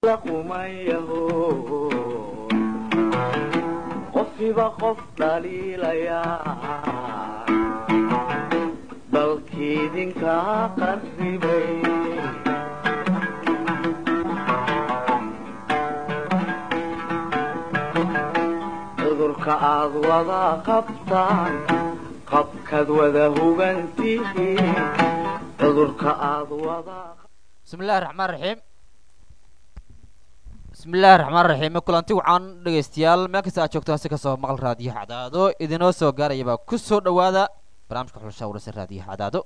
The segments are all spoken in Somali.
qumayaho qofiba qof dhaliilaya dalkiidinka qarribay cudurka aad wada qabtaan qabkaad wada hugantihiin cudurka aad wada bismillaahi raxmaani raxiim bismillaahi raxmaani raxiim kulanti waxaan dhegaystayaal meel kasta aad joogto hasi kasoo maqal raadiyo cadaado idinoo soo gaarayaba ku soo dhawaada barnaamijka xulasha waraysan raadiyo cadaado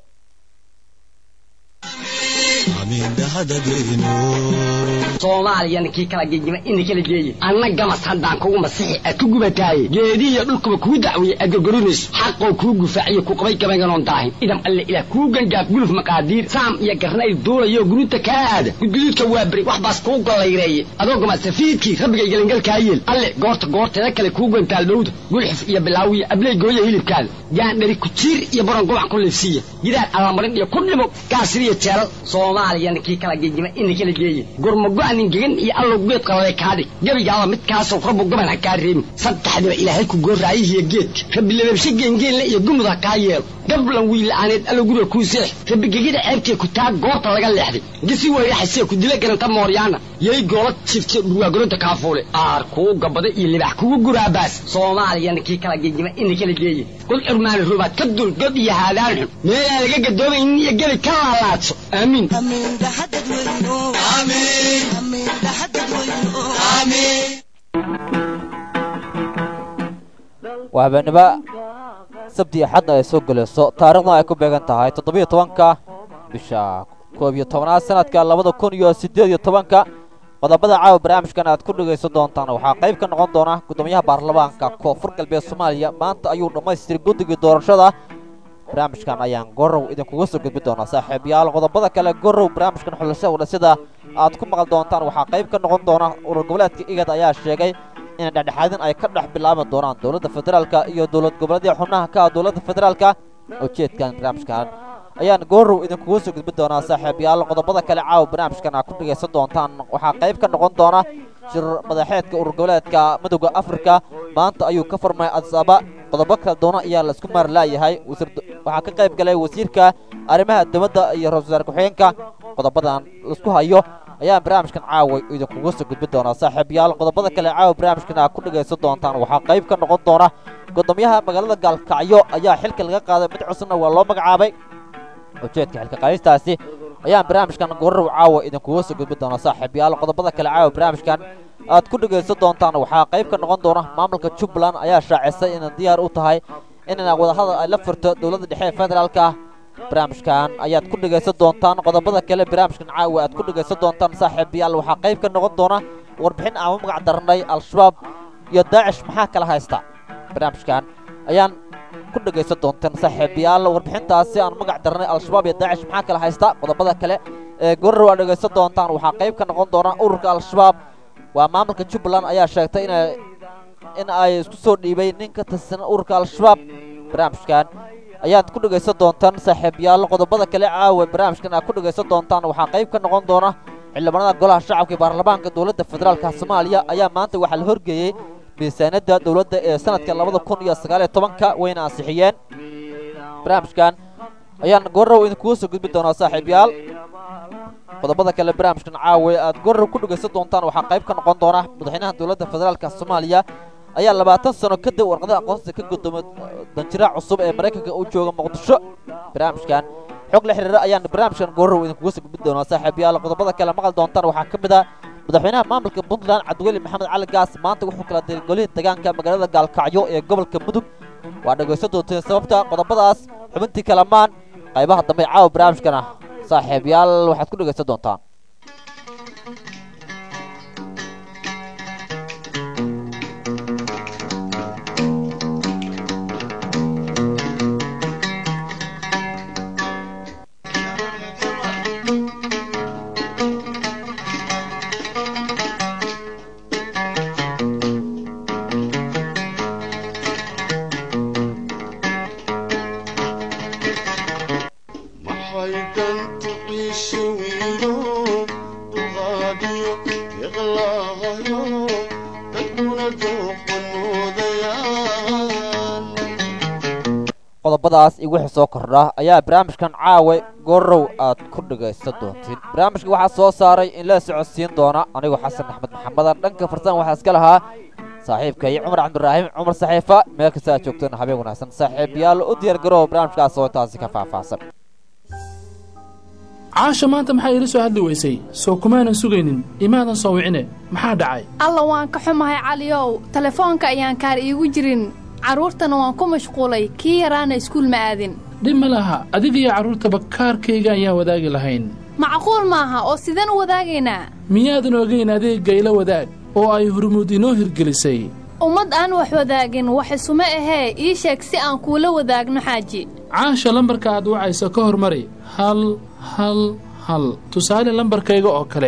Soomaaliya kii kala geeyay in kala geeyay annaga masandan kugu masixi aad ku gubatay geediyo dhulkuba ku dacwiyay agagorinis xaqo ku gufaaciyo ku qabay gabayganon daahin idam alle ila ku gangaaf guluf maqaadiir saam iyo garnay duulayo guruta ka aad gudgududka waa bari wax baas ku golayreeyay adoo ma safiidkii rabbiga galangalka yeel alle goorta kale ku gantaal dhowd gulxif iyo bilaawiya ablay gooyo hilibkaal yaan dhari ku jiir iyo baran gobac ku leefsiya gidaar alamarin iyo ku dhimo kaasriya jeelal Soomaaliya kii kala geeyay in kala geeyay gurmago-anin gegan iyo allo geed qalay kaadi gabigaaba midkaasoo rabbu gaban ha kaa reebin saddexdiba ilaahay ku gooraayihiyo geedka rabbi lababshe geengeenle iyo gumud ha kaa yeelo gablan wiila'aaneed allo guriga kuu seex rabbi gegida ceebtee ku taa goorta laga leexday gisi weyraxasee ku dila garanta mooryaana yay goola jifte dhurwaagoronta kaafuule aar kuu gabada iyo libax kugu guraabaas Soomaaliya kii kala geeyay in kala geeyay kul irmaan rubaad ka dul god iyo haadaan xun meelaa laga gadoomayn iyo gabi ka laalaadso aamin waa habeenimo sabti axad ay soo galayso taariikhdan ay ku beegan tahay 17-ka bisha 11 sanadka 2018 qodobada caawa barnaamijkan aad ku dhageysan doontaan waxaa qayb ka noqon doona gudoomiyaha baarlamaanka koonfur galbeed Soomaaliya maanta ayuu dhameystiray guddiga doorashada barnaamijkan ayaan gorow idinkuga soo gudbin doonaa saaxiibayaal qodobada kale gorow barnaamijkan xulasho waraysiga aad ku maqal doontaan waxaa qayb ka noqon doona urur goboleedka IGAD ayaa sheegay in dhexdhexaadin ay ka dhex bilaaban doonaan dawladda federaalka iyo dawlad goboleedyada xubnaha ka dawladda federaalka ujeedkan barnaamijkan ayaan gorow idinkuga soo gudbin doonaa saaxiibayaal qodobada kale caawa barnaamijkan aad ku dhageysan doontaan waxaa qayb ka noqon doona shir madaxeedka urur goboleedka Midowga Afrika maanta ayuu ka furmay Addis Ababa qodobo kala doona ayaa la isku maarlaayahay waxaa ka qayb galay wasiirka arrimaha dibadda iyo ra'iisul wasaare ku-xigeenka qodobadan la isku hayo ayaa barnaamijkan caawa idinkuga soo gudbin doonaa saaxiibayaal qodobada kale caawa barnaamijkan aad ku dhageysan doontaan waxaa qayb ka noqon doona gudoomiyaha magaalada Gaalkacyo ayaa xilka laga qaaday mid cusubna waa loo magacaabay ujeedka xilka qaadistaasi ayaan barnaamijkan gorow caawa idinkuga soo gudbin doonaa saaxiibayaal qodobada kale caawa barnaamijkan aad ku dhageysan doontaan waxaa qayb ka noqon doona maamulka Jubbaland ayaa shaacisay in diyaar u tahay in wada hadal ay la furto dawladda dhexe federaalka barnaamijkan ayaad ku dhageysan doontaan qodobada kale barnaamijkan caawa aad ku dhageysan doontaan saaxiibayaal waxaa qayb ka noqon doona warbixin aan magac darnay al-shabaab iyo daacish maxaa kala haysta barnaamijkan ayaan ku dhageysan doontaan saaxiibayaal warbixintaasi aan magac darnay al-shabaab iyo daacish maxaa kala haysta qodobada kale ee gorow aad dhageysan doontaan waxaa qayb ka noqon doona ururka al-shabaab waa maamulka Jubbaland ayaa sheegtay in ay isku soo dhiibay ninka tirsan ururka al-shabaab barnaamijkan ayaad ku dhageysan doontaan saaxiibayaal qodobada kale caawa barnaamijkan aad ku dhageysan doontaan waxaa qayb ka noqon doona xildhibaanada golaha shacabka ee baarlamaanka dawladda federaalka Soomaaliya ayaa maanta waxa la horgeeyay miisaaniyadda dawladda ee sanadka 2019 wayna ansixiyeen barnaamijkan ayaan gorow idinkuga soo gudbin doonaa saaxiibayaal qodobada kale barnaamijkan caawa aad gorow ku dhageysan doontaan waxaa qayb ka noqon doona madaxweynaha dawladda federaalka Soomaaliya ayaa 20 sano kadib warqadaha aqoonsiga ka guddoomay danjiraha cusub ee Mareykanka uu jooga Muqdisho barnaamijkan xog la xiriira ayaan barnaamijkan gorow idinkuga soo gudbin doonaa saaxiibayaal qodobada kale maqal doontaan waxaa ka mid ah madaxweynaha maamulka Puntland Cabdiweli Maxamed Cali Gaas maanta wuxuu kala diray golihiin deegaanka magaalada Gaalkacyo ee gobolka Mudug waa dhageysan doonteen sababta qodobadaas xubintii kalamaan qaybaha dambe caawa barnaamijkan saaxiibayaal waxaad ku dhageysan doontaan محيدن تعيش وينو qodobadaas iyo wixii soo kordha ayaa barnaamijkan caawa goorow aad ku dhagaysan doontiin barnaamijka waxaa soo saaray in la socodsiin doona anigoo xasan axmed maxamedan dhanka farsan waxaa iska lahaa saaxiibkay cumar cabdiraxiim cumar saxiifa meel kasta aad joogteen habeen wanaagsan saaxiibayaal u diyaar garoow barnaamijkaas oo intaasi ka faahfaahsan caasha maanta maxaa iila soo hadli weysay soo kumaanan sugaynin imaadan soo wicine maxaa dhacay alla waan ka xumahay caliyow telefoonka ayaan kaar iigu jirin carruurtana waan ku mashquulay kii yaraana iskuul ma aadin dhib ma laha adiga iyo carruurtaba kaarkayga ayaan wadaagi lahayn macquul maaha oo sideen u wadaagaynaa miyaadan ogayn adeegga ila wadaag oo ay hurmuud inoo hirgelisay ummad aan wax wadaagin wax isuma ahee ii sheeg si aan kuula wadaagno xaaji caasha lambarka aad wacaysa ka hormari hal tusaale lambarkayga oo kale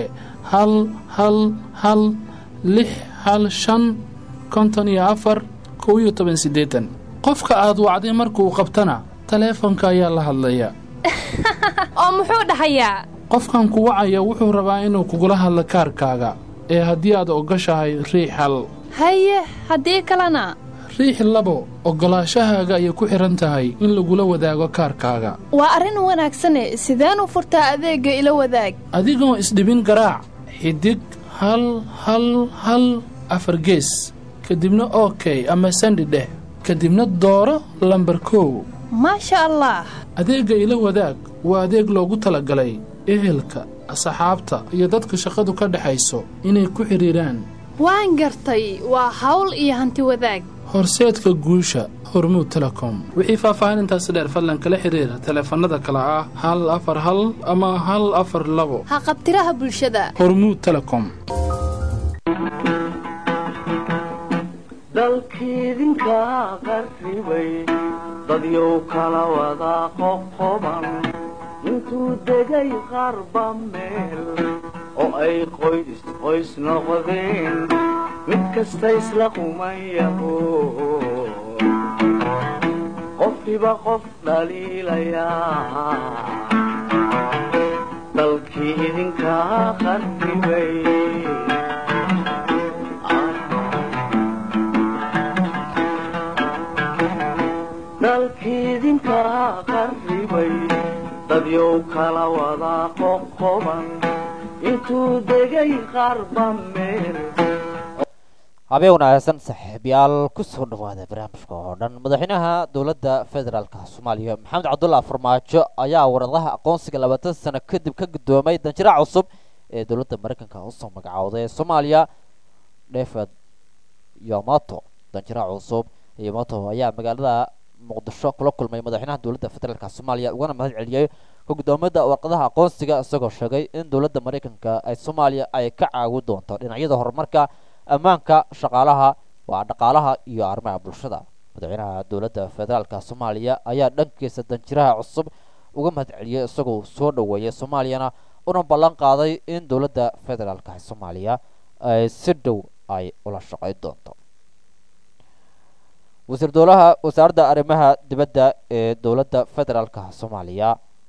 1-1-1-6-5-54-11-80 qofka aad wacday markuu qabtana taleefonka ayaa la hadlaya oo muxuu dhahayaa qofkan ku wacaya wuxuu rabaa inuu kugula hadlo kaarkaaga ee haddii aad ogoshahay riix hal haye haddii kalena riix labo ogolaashahaaga ayay ku xidhan tahay in lagula wadaago kaarkaaga waa arrin wanaagsane sideen u furtaa adeegga ila wadaag adigoon isdhibin garaac xidig 1-1-1 gees kadibna okey ama sandi dheh kadibna dooro lambar 1 maasha allah adeegga ila wadaag waa adeeg loogu talagalay ehelka asxaabta iyo dadka shaqadu ka dhaxayso inay ku xidhiiraan waan gartay waa hawl iyo hanti wadaag horseedka guusha hormuud telecom wixii faahfaahintaasi dheer fadlan kala xiriira taleefannada kale ah 141 ama 142 ha qabtiraha bulshada hormuud telecom dalkiidinka qarribay dadyow kala wada qoqoban intuu degay qarba meel oo ay qoys noqdeen mid kasta isla qumayaho qofkiiba qof dhaliilayaa dalkii idinkaa qarribay dalkii idinkaa qarribay dadyow kala wada qoqoban intuu degay qarba meel habeen wanaagsan saaxiibayaal ku soo dhawaada barnaamijka oo dhan madaxweynaha dowladda federaalka Soomaaliya Maxamed Cabdullaahi Farmaajo ayaa waradaha aqoonsiga 20 sano kadib ka guddoomay danjiraha cusub ee dowladda Mareykanka oo soo magacawday Soomaaliya David Yamato danjiraha cusub Yamato ayaa magaalada Muqdisho kula kulmay madaxweynaha dowladda federaalka Soomaaliya ugana mahad celiyay guddoomada warqadaha aqoonsiga isagoo sheegay in dowladda Mareykanka ay Soomaaliya ay ka caawin doonto dhinacyada horumarka ammaanka shaqaalaha waa dhaqaalaha iyo arrimaha bulshada madaxweynaha dowladda federaalka Soomaaliya ayaa dhankiisa danjiraha cusub uga mahad celiyay isagoo soo dhaweeyay Soomaaliyana una ballan qaaday in dowladda federaalka Soomaaliya ay si dhow ay ula shaqeyn doonto wasiir dowlaha wasaaradda arrimaha dibadda ee dowladda federaalka Soomaaliya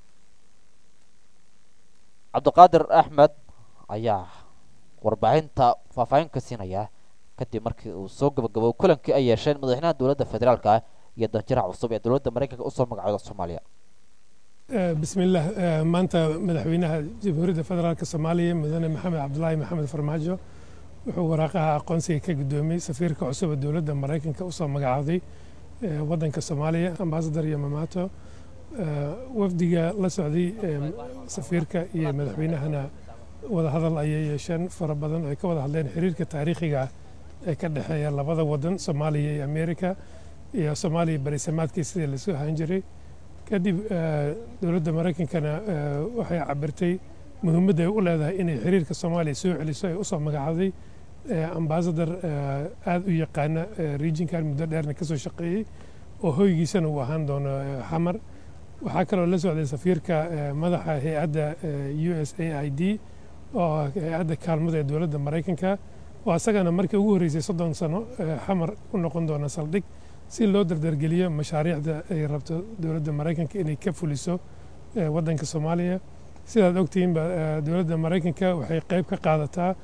Cabdiqaadir Axmed ayaa warbaahinta faahfaahin ka siinaya kadib markii uu soo gabagabo kulankii ay yeesheen madaxweynaha dowladda federaalka iyo danjiraha cusub ee dowladda Mareykanka u soo magacawday Soomaaliya bismillaah maanta madaxweynaha jamhuuriyadda federaalka Soomaaliya mudane Maxamed Cabdullaahi Maxamed Farmaajo wuxuu waraaqaha aqoonsiga ka guddoomiyay safiirka cusub ee dowladda Mareykanka u soo magacawday waddanka Soomaaliya ambassador Yamamoto wafdiga la socday safiirka iyo madaxweynahana wada hadal ayay yeesheen fara badan oo ay ka wada hadleen xiriirka taariikhiga ee ka dhexeeya labada wadan Soomaaliya iyo Ameerika iyo Soomaaliya bariisamaadkii sidii la soo ahaan jiray kadib dowladda Mareykankana waxay cabirtay muhiimadda ay u leedahay inay xiriirka Soomaaliya soo celiso ay u soo magacawday ambassador aad u yaqaana regionkan muddo dheerna ka soo shaqeeyay oo hoygiisana uu ahaan doono xamar waxaa kaloo la socday safiirka madaxa hay'adda USAID oo hay'adda kaalmada ee dowladda Mareykanka oo asagana markii ugu horeysay 30 sano xamar u noqon doona saldhig si loo dardargeliyo mashaariicda ay rabto dowladda Mareykanka inay ka fuliso waddanka Soomaaliya sidaad ogtihiin dowladda Mareykanka waxay qayb ka qaadataa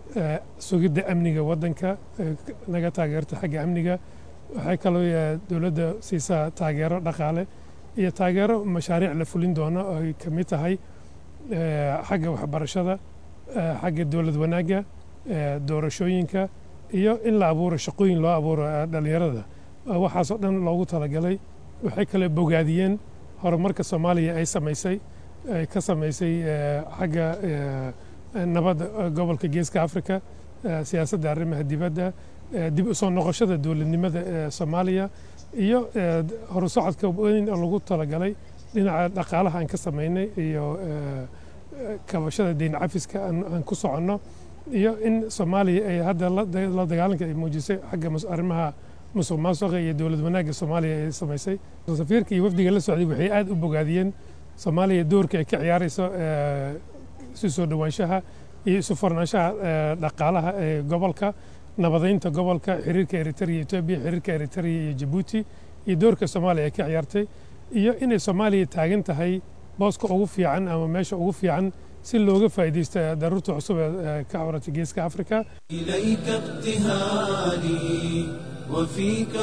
sugidda amniga waddanka naga taageerta xagga amniga waxay kaloo dowladda siisaa taageero dhaqaale iyo taageero mashaariic la fulin doono oo ay ka mid tahay xagga waxbarashada xagga dowlad wanaagga doorashooyinka iyo in la abuuro shaqooyin loo abuuro dhallinyarada waxaasoo dhan loogu talagalay waxay kale bogaadiyeen horumarka soomaaliya ay ka samaysay xagga nabadda gobolka geeska afrika siyaasadda arrimaha dibadda dib u soo noqoshada dowladnimada soomaaliya iyo horu socodka weyn oo lagu talagalay dhinaca dhaqaalaha aan ka samaynay iyo kabashada deyn cafiska aan ku soconno iyo in soomaaliya ay hadda la dagaalanka ay muujisay xagga arrimaha musuq maasuqa iyo dowlad wanaagga soomaaliya ay samaysay safiirka iyo wafdiga la socday waxay aad u bogaadiyeen soomaaliya doorka ay ka ciyaarayso isu soo dhowaanshaha iyo isu furnaanshaha dhaqaalaha ee gobolka nabadaynta gobolka xiriirka eritrea etoobiya xiriirka eritrea iyo jabuuti iyo doorka soomaaliya ay ka ciyaartay iyo inay soomaaliya taagan tahay booska ugu fiican ama meesha ugu fiican si looga faa'iidaysto daruurta cusub ee ka cawratay geeska afrika إليك ابتهالي وفيك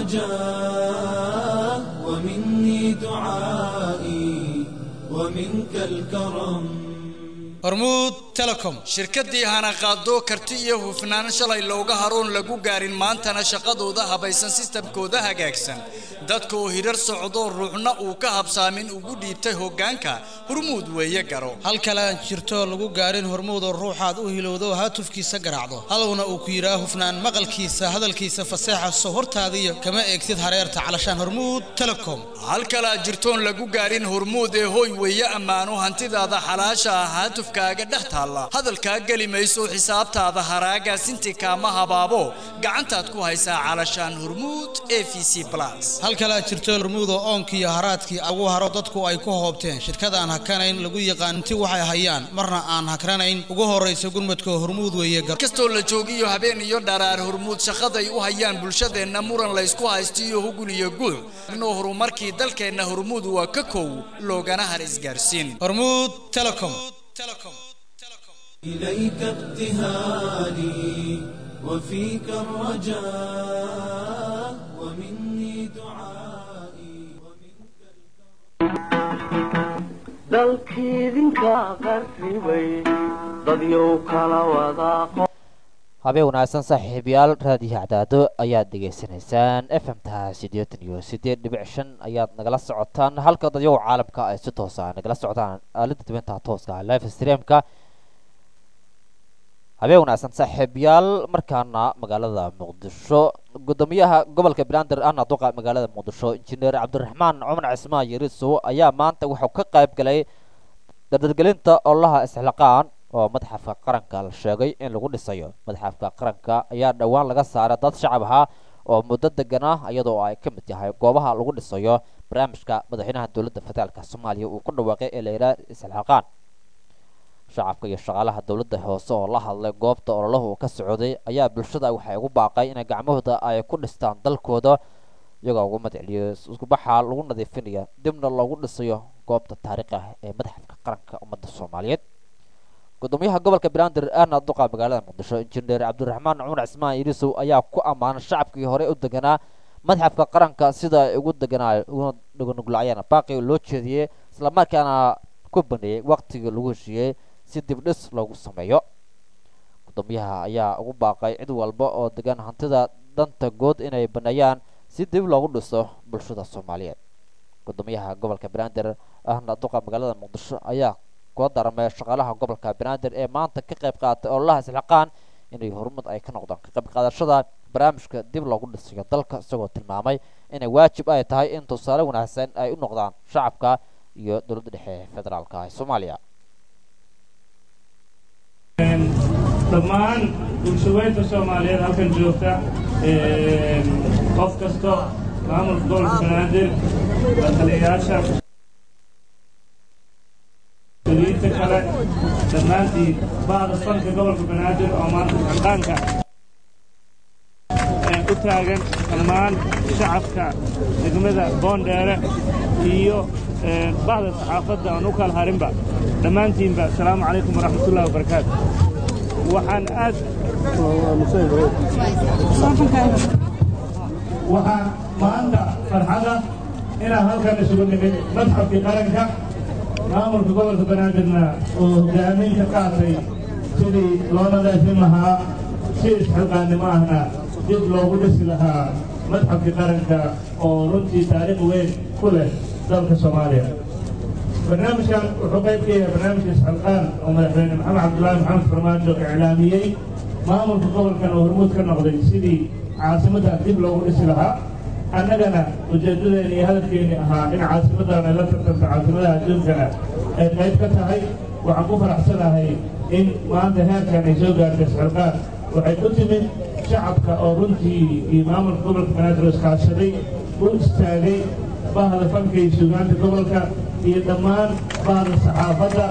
الرجاء ومني دعائي ومنك الكرم hormuud telecom shirkaddii hana qaado karti iyo hufnaan shalay looga haroon lagu gaarin maantana shaqadooda habaysan sistamkooda hagaagsan dadka oo hirar socdo ruuxna uu ka habsaamin ugu dhiibtay hoggaanka hormuud weeye garo halkale aan jirto lagu gaarin hormuud oo ruuxaad u hilowdo haatufkiisa garaacdo halowna uu ku yidhaa hufnaan maqalkiisa hadalkiisa faseexa soo hortaadiyo kama eegtid hareerta calashaan hormuud telecom halkale aan jirtoon lagu gaarin hormuud ee hooy weeye ammaano hantidaada xalaasha ah haatufkaaga dhex taalla hadalkaa geli mayso xisaabtaada haraaga sinti kaama habaabo gacantaad ku haysaa calashaan hormuud AVC Plus halkala jirto hormuud oo oonkiyo haraadkii ugu haro dadku ay ku hoobteen shirkadaan hakanayn lagu yaqaan intii waxay hayaan marna aan hakranayn ugu horeysa gurmadka hormuud weeye gar kastoo la joogiyo habeen iyo dharaar hormuud shaqaday u hayaan bulshadeenna muran la isku haystiyo hugul iyo guul inuu horumarkii dalkeenna hormuud waa ka kow loogana har isgaarsiin hormuud telecom إليك ابتهالي وفيك الرجاء ومني دعائي dalkiidinka qarribay dadyow kala wadaaqo habeen wanaagsan saaxiibayaal raadiyaha cadaado ayaad dhegaysanaysaan fmta 88.5 ayaad nagala socotaan halka dadyow caalamka ay si toos ah nagala socdaan aalada dibanta tooska live streamka habeen wanaagsan saaxiibayaal markaana magaalada muqdisho gudoomiyaha gobolka Banaadir ahna duqa magaalada muqdisho injineer Cabdiraxmaan Cumar Cismaan Yariso ayaa maanta wuxuu ka qayb galay dadgelinta olaha isxilqaan oo madaxafka qaranka la sheegay in lagu dhisayo madaxafka qaranka ayaa dhawaan laga saaray dad shacab ah oo muddo degan ah iyadoo ay ka mid yahay goobaha lagu dhisayo barnaamijka madaxweynaha dowladda federaalka Soomaaliya uu ku dhawaaqay ee la yiraahdo isxilqaan shacabka iyo shaqaalaha dowladda hoose oo la hadlay goobta ololaha ka socday ayaa bulshada waxay ugu baaqay in gacmahooda ay ku dhistaan dalkooda iyagoo ugu madceliyo isku baxa lagu nadiifinayo dibna loogu dhisayo goobta taariikhiga ah ee madaxafka qaranka ummadda Soomaaliyeed gudoomiyaha gobolka Banaadir ahna duqa magaalada muqdisho injineer Cabdiraxmaan Cumar Cismaan Yariso ayaa ku ammaanay shacabkii hore u deganaa madaxafka qaranka sida ay ugu deganaa ugu nuglaayeen baaqi loo jeediyay isla markaana ku baneeyay waqtiga lagu heshiiyay si dib dhis loogu sameeyo gudoomiyaha ayaa ugu baaqay cid walba oo degan hantida danta guud inay baneeyaan si dib loogu dhiso bulshada Soomaaliyeed gudoomiyaha gobolka Banaadir ahna duqa magaalada muqdisho ayaa ku darmay shaqaalaha gobolka Banaadir ee maanta ka qayb qaatay olaha isxilqaan inay horumar ay ka noqdaan ka qayb qaadashada barnaamijka dib loogu dhisayo dalka isagoo tilmaamay inay waajib ay tahay in tusaale wanaagsan ay u noqdaan shacabka iyo dowladda dhexe federaalka ee Soomaaliya dhammaan bulshooyinka Soomaaliyeed halkan joogta qof kasto maamulka gobolka Banaadir taliyayaasha inta kale dhammaantii baada fanka gobolka Banaadir oo maanta xaqaanka u taagan dhammaan shacabka degmada Boondheere iyo baada saxaafadda aan u kala harinba dhammaantiinba assalaamu calaykum waraxmatullaahi wabarakaatuh waxaan maanta farxada inaan halkan isugu nimid madxafkii qaranka maamulka gobolka banaadirna uu hogaamin ka qaatay sidii loo nadaafin lahaa si isxilqaannimo ahna dib loogu dhisi lahaa madxafkii qaranka oo runtii taariikh weyn ku leh dalka soomaaliya barnaamijkan wuxuu qayb ka yahay barnaamijka isxilqaan oo madaxweyne maxamed cabdullaahi maxamed farmaajo iclaamiyey maamulka gobolkan oo hormuud ka noqday sidii caasimadda dib loogu dhisi lahaa annagana ujeedadeena iyo hadafkeeni ahaa in caasimaddan ay la tartanto caasimadaha adduunkana ay qayb ka tahay waxaan ku faraxsanahay in maanta heerkan ay soo gaartay isxilqaan waxay ku timid shacabka oo runtii iyo maamulka gobolka banaadir iskaashaday u istaagay bahda fanka iyo suugaanta gobolka iyo dhammaan bahda saxaafadda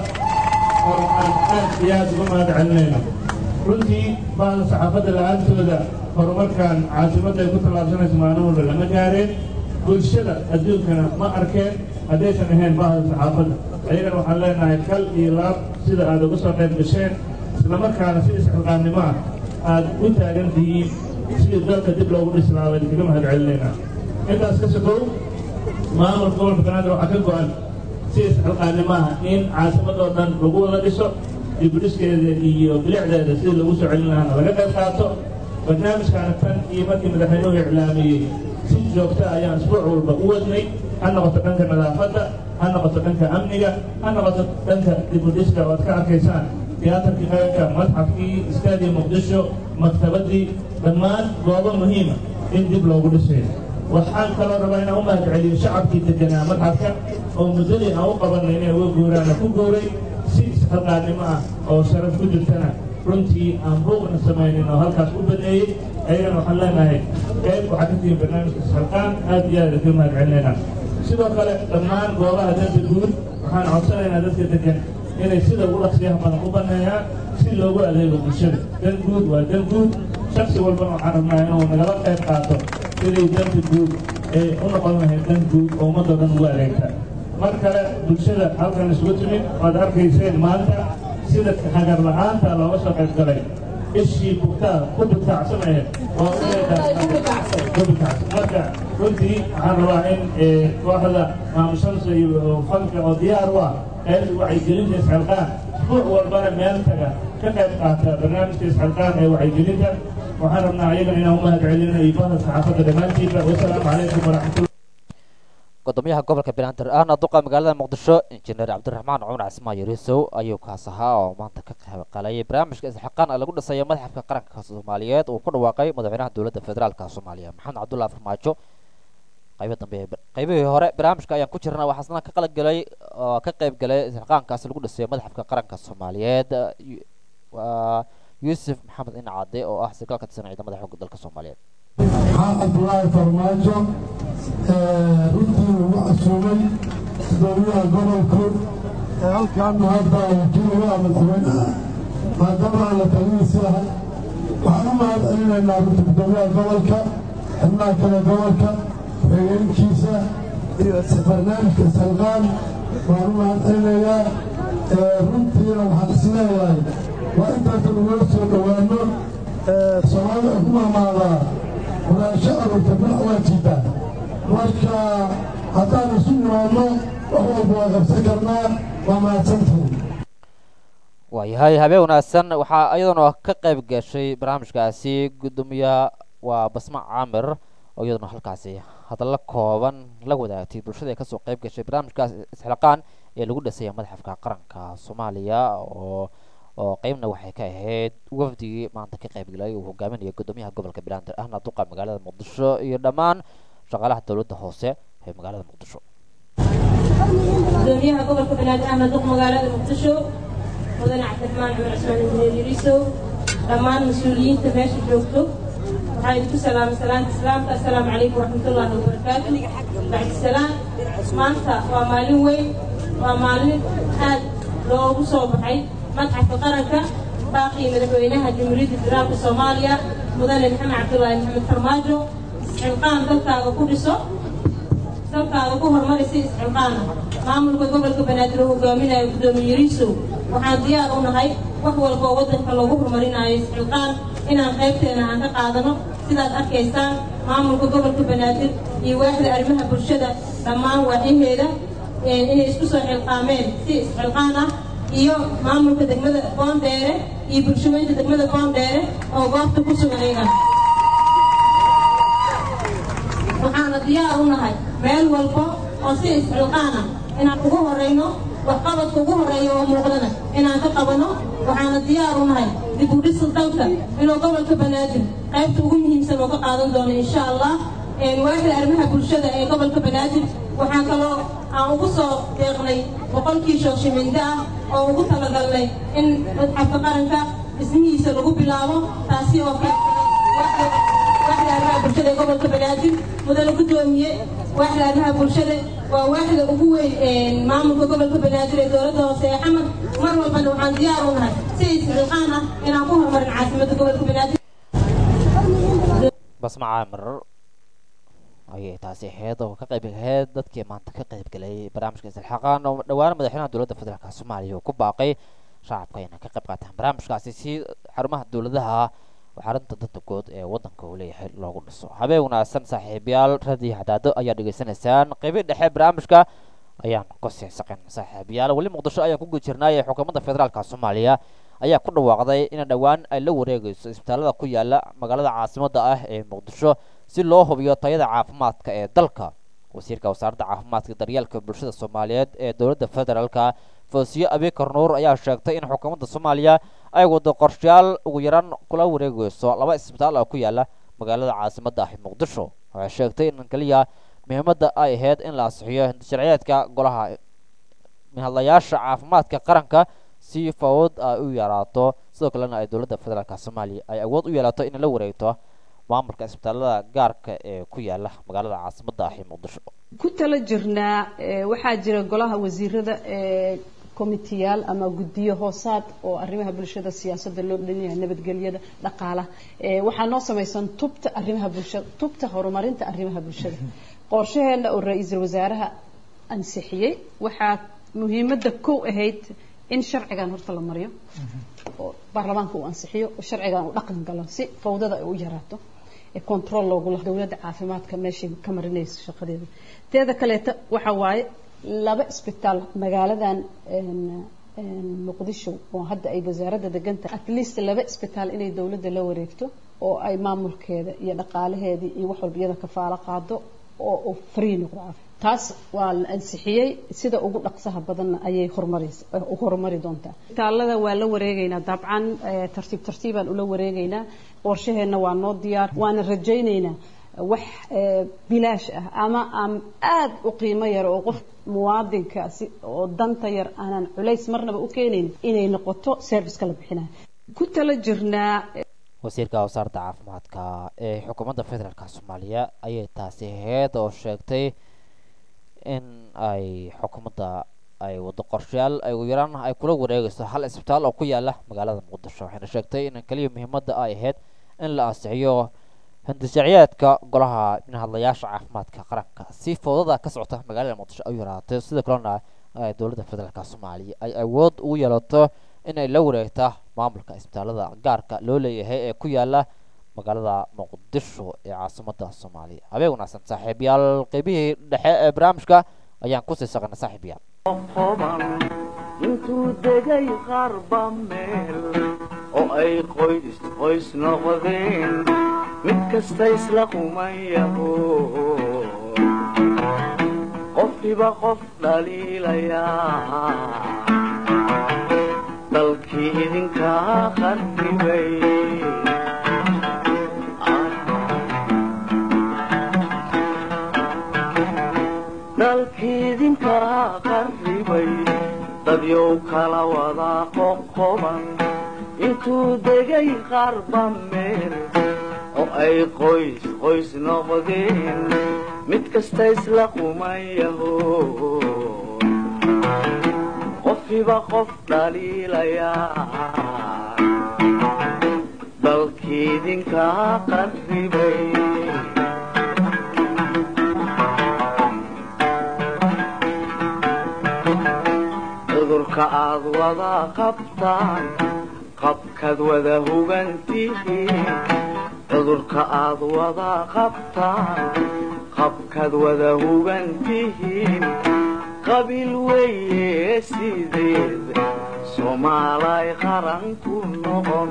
oo aan aad iyo aad uga mahad celinayno runtii bahda saxaafadda la-aantooda horumarkan caasimadda ay ku tallaabsanayso maalin walba lama gaareen bulshada adduunkana ma arkeen haddaysan ahayn bahda saxaafadda ayagana waxaan leenahay kal iyo laab sida aad uga soo qayb gasheen islamarkaana si isxilqaannimo ah aad u taagan tihiin sidii dalka dib loogu dhislaabay kaga mahad celinaynaa intaas ka sokow maamulka gobolka banaadir waxaa ka go-an si isxilqaannimo ah in caasimadoo dhan lagu wada dhiso dibudhiskeeda iyo bilicdeeda sidii lagu soo celin lahaana laga qayb qaato barnaamijkaana tan iyo markii madaxweynuhu iclaamiyey si joogta ayaan isbuuc walba u wadnay ha noqoto dhanka nadaafadda ha noqoto dhanka amniga ha noqoto dhanka dibudhiska oo aad ka arkaysaan tiyaatarkii qaranka madxafkii istaadiya muqdisho maktabaddii dhammaan goobo muhiima in dib loogu dhisayo waxaan kaloo rabaa inaan u mahad celiyo shacabkii deganaa madxafka oo muddadii aan u qabanay inay uga guuraana ku guuray si isxilqaannimo ah oo sharaf ku jirtana runtii aan buuqna samaynin oo halkaas u baneeyey ayagana waxaan leenahay qayb waxaa ka tihin barnaamijka isxilqaan aad iyo aad ka mahad celinaynaa sidoo kale dhammaan goobaha danta guud waxaan codsanaynaa dadka degan inay sida ugu dhaqsiyaha badan u baneeyaan si loogu adeego bulshada dan guud waa dan guud shaksi walbana waxaan rabnaa inuu nagala qayb qaato sidii danta guud ee u noqon lahayd dan guud oo ummadoo dhan ugu adeegta mar kale bulshada halkan isugu timid waad arkayseen maanta sida hagar la-aanta looga soo qayb galay ishii bugtaa ku bugtaacsanaya oo marka runtii waxaan rabaa in kooxda maamushamsa iyo fanka oo diyaar u ah qaybta wacyigelinta isxilqaan isbuuc walbana meel taga ka qayb qaata barnaamijka isxilqaan ee wacyigelinta waxaan rabnaa ayagana inaan u mahad celino iyo bahda saxaafadda dhammaantiiba wasalaamu calaykum waraxmatullah gudoomiyaha gobolka banaadir ahna duqa magaalada muqdisho injineer cabdiraxmaan cumar cismaan yariisow ayuu kaas ahaa oo maanta ka qayb qalayay barnaamijka isxilqaan ee lagu dhisayo madaxafka qaranka soomaaliyeed uu ku dhawaaqay madaxweynaha dowladda federaalka soomaaliya maxamed cabdullaahi farmaajo qaybihii hore barnaamijka ayaan ku jirna waxaasna ka qalgalay oo ka qayb galay isxilqaankaasi lagu dhisayo madaxafka qaranka soomaaliyeed yuusuf maxamed incade oo ah sarkaal ka tirsan ciidamada xoogga dalka soomaaliyeed maxamed cabdullaahi farmaajo runtii ugu casuumay gudoomiyaha gobolku ee halkaana hadda wakiilaya madaxweynaha maadaama aan la talihiisi lahay waxaan u mahad celinaynaa runta gudoomiyaha gobolka xubnaha kale gobolka xigeenkiisa iyo barnaamijka isxilqaan waan u mahad celinayaa runtiina waxaan isleeyahay waa intaasaan ugala soo dhowaano soomaalida ay ku maamaadaa walaasho arurta madax waa jiitaa marka haddaan isu nimaadno wax walba waa qabsan karnaa waa mahadsantihin waayahay habeen wanaagsan waxaa iyaduna ka qayb gashay barnaamijkaasi gudoomiyaha waa basma caamir oo iyaduna halkaasi hadalla kooban la wadaagtay bulshada ay kasoo qayb gashay barnaamijkaas isxilqaan ee lagu dhisaya madaxafka qaranka soomaaliya oo qaybna waxay ka ahayd wafdigii maanta ka qayb galay uu hogaaminaya gudoomiyaha gobolka banaadir ahna duqa magaalada muqdisho iyo dhammaan shaqaalaha dowladda hoose ee magaalada muqdisho gudoomiyaha gobolka banaadir ahna duqa magaalada muqdisho mudane cabdiraxmaan cumar cismaan injineer yariisow dhammaan mas-uuliyiinta meesha joogto waxaa idinku salaamay salaanta islaamka assalaamu calaykum waraxmatullaahi wabarakaatu bacdi salaam maanta waa maalin weyn waa maalin aad loogu soo baxay madxafka qaranka baaqii madaxweynaha jamhuuriyadda federaalka soomaaliya mudane maxamed cabdullaahi maxamed farmaajo isxilqaan dalkaaga ku dhiso dalkaaga ku horumarisa isxilqaana maamulka gobolka banaadir oo hogaaminayo gudoomiye yariisow waxaan diyaar u nahay wax walba oo waddanka lagu horumarinayo isxilqaan inaan qaybteena aan ka qaadano sidaad arkaysaan maamulka gobolka banaadir iyo waaxda arrimaha bulshada dhammaan waaxyaheeda inay isku soo xilqaameen si isxilqaan ah iyo maamulka degmada Boondheere iyo bulshooyinka degmada Boondheere oo goobta ku sugan ayaga waxaana diyaar u nahay meel walba oo si isxilqaan ah inaan ugu horeyno waxqabadka ugu horeeya oo muuqdana inaan ka qabano waxaana diyaar u nahay dib u dhis dalka inuu gobolka banaadir qaybta ugu muhiimsan oo ka qaadan doono insha Allah waaxda arrimaha bulshada ee gobolka banaadir waxaan kaloo aan ugu soo deeqnay boqolkii shooshimindo ah oo ugu talagalnay in madxafka qaranka dhismihiisa lagu bilaabo taasi oo waaxda arrimaha bulshada ee gobolka banaadir mudane gudoomiye waaxda arrimaha bulshada waa waaxda ugu weyn maamulka gobolka banaadir ee dowladda hoose ee xamar mar walbana waxaan diyaar u nahay si isxilqaan ah inaan ku horumarin caasimadda gobolka banaadir basma caamir ayay taasi ahayd oo ka qayb ahayd dadkii maanta ka qayb galay barnaamijka isxilqaan oo dhawaan madaxweynaha dowladda federaalka Soomaaliya uu ku baaqay shacabka inay ka qayb qaataan barnaamijkaasi si xarumaha dowladaha waxarinta dadka guud ee waddanka uu leeyahay loogu dhiso habeen wanaagsan saaxiibayaal radio hadaado ayaa dhageysanaysaan qaybta dhexe barnaamijka ayaan ku sii saqan saaxiibayaal wali muqdisho ayaan ku gujirnay xukuumadda federaalka Soomaaliya ayaa ku dhawaaqday in dhawaan ay la wareegayso isbitaalada ku yaala magaalada caasimadda ah ee Muqdisho si loo hubiyo tayada caafimaadka ee dalka wasiirka wasaaradda caafimaadka daryeelka bulshada Soomaaliyeed ee dowladda federaalka Fawziya Abikar Nuur ayaa sheegtay in xukuumadda Soomaaliya ay wado qorshayaal ugu yaraan kula wareegayso laba isbitaal oo ku yaala magaalada caasimadda ah ee Muqdisho waxay sheegtay in kaliya muhiimadda ay ahayd in la asixiyo sharciyeedka golaha mihadlayaasha caafimaadka qaranka si fawd ay u yaraato sidoo kalena ay dowladda federaalka Soomaaliya ay awood u yeelato in la wareegto maamulka isbitaalada gaarka ee ku yaala magaalada caasimadda ah ee Muqdisho ku tala jirnaa waxaa jira golaha wasiirada komitiyaal ama guddiyo hoosaad oo arrimaha bulshada siyaasadda loo dhanyahay nabadgelyada dhaqaalaha waxaa noo samaysan tubta arrimaha bulshada tubta horumarinta arrimaha bulshada qorshaheena oo ra'iisul wasaaraha ansixiyay waxaa muhiimadda kow ahayd in sharcigan horta la mariyo oo baarlamaanka uu ansixiyo oo sharcigan uu dhaqan galo si fawdada ay u yaraato control loogu lahaa dowladda caafimaadka meeshay ka marinayso shaqadeeda teeda kaleeta waxa waaye laba isbitaal magaaladan Muqdisho oo hadda ay wasaaradda deganta at least laba isbitaal inay dowladda la wareegto oo ay maamulkeeda iyo dhaqaalaheeda iyo wax walba iyada kafaalo qaado oo free noqdo taas waa la ansixiyay sida ugu dhaqsaha badan ayay horumari doontaa isbitaalada waa la wareegaynaa dabcan tartiibaan ula wareegaynaa qorshaheena waa noo diyaar waana rajaynaynaa wax bilaash ah ama aad u qiimo yar oo qof muwaadinkaasi oo danta yar aanan culays marnaba u keenayn inay noqoto service-ka la bixinayo ku tala jirnaa wasiirka wasaaradda caafimaadka ee xukuumadda federaalka Soomaaliya ayay taasi ahayd oo sheegtay in ay xukuumadda ay wado qorshayaal ay ugu yaraan ay kula wareegayso hal isbitaal oo ku yaala magaalada Muqdisho waxayna sheegtay in kaliya muhiimadda ay ahayd in la asixiyo hindisharciyeedka golaha mihadlayaasha caafimaadka qaranka si fawdada ka socota magaalada Muqdisho ay yaraato sidoo kalena ay dowladda federaalka Soomaaliya ay awood ugu yeelato in ay la wareegto maamulka isbitaalada gaarka loo leeyahay ee ku yaala magaalada Muqdisho ee caasimadda Soomaaliya habeen wanaagsan saaxiibayaal qaybihii dhexe ee barnaamijka ayaan ku sii saqnaa saaxiibayaal intuu degay qarba meel oo ay qoys noqdeen mid kasta isla qumayaho qofkiiba qof dhaliilayaa dalkii idinkaa qarribay dalkii idinkaa qarribay dadyow kala wadaa qoqoban intuu degay qarba meel oo ay qoys noqdeen mid kasta isla qumayaho qofkiiba qof dhaliilayaa dalkii idinkaa qarribay cudurka aad wada qabtaan qabkaad wada hugantihiin cudurka aad wada qabtaan qabkaad wada hugantihiin qabiil weeye sideed soomaalay qaran ku noqon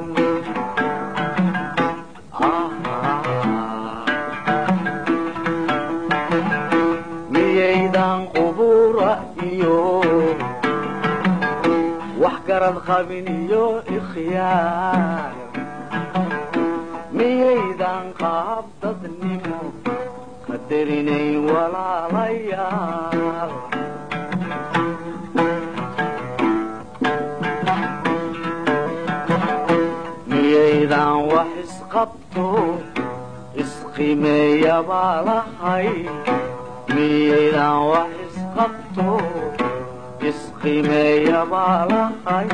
miyaydan qubura iyo wax garad qabin iyo ikhyaar miyaydan qaab dadnimo qadarinayn walaalayaal miyaydan wax isqabto isqimeeya baa lahay miyaydan wax isqabto isqimeeya baa lahay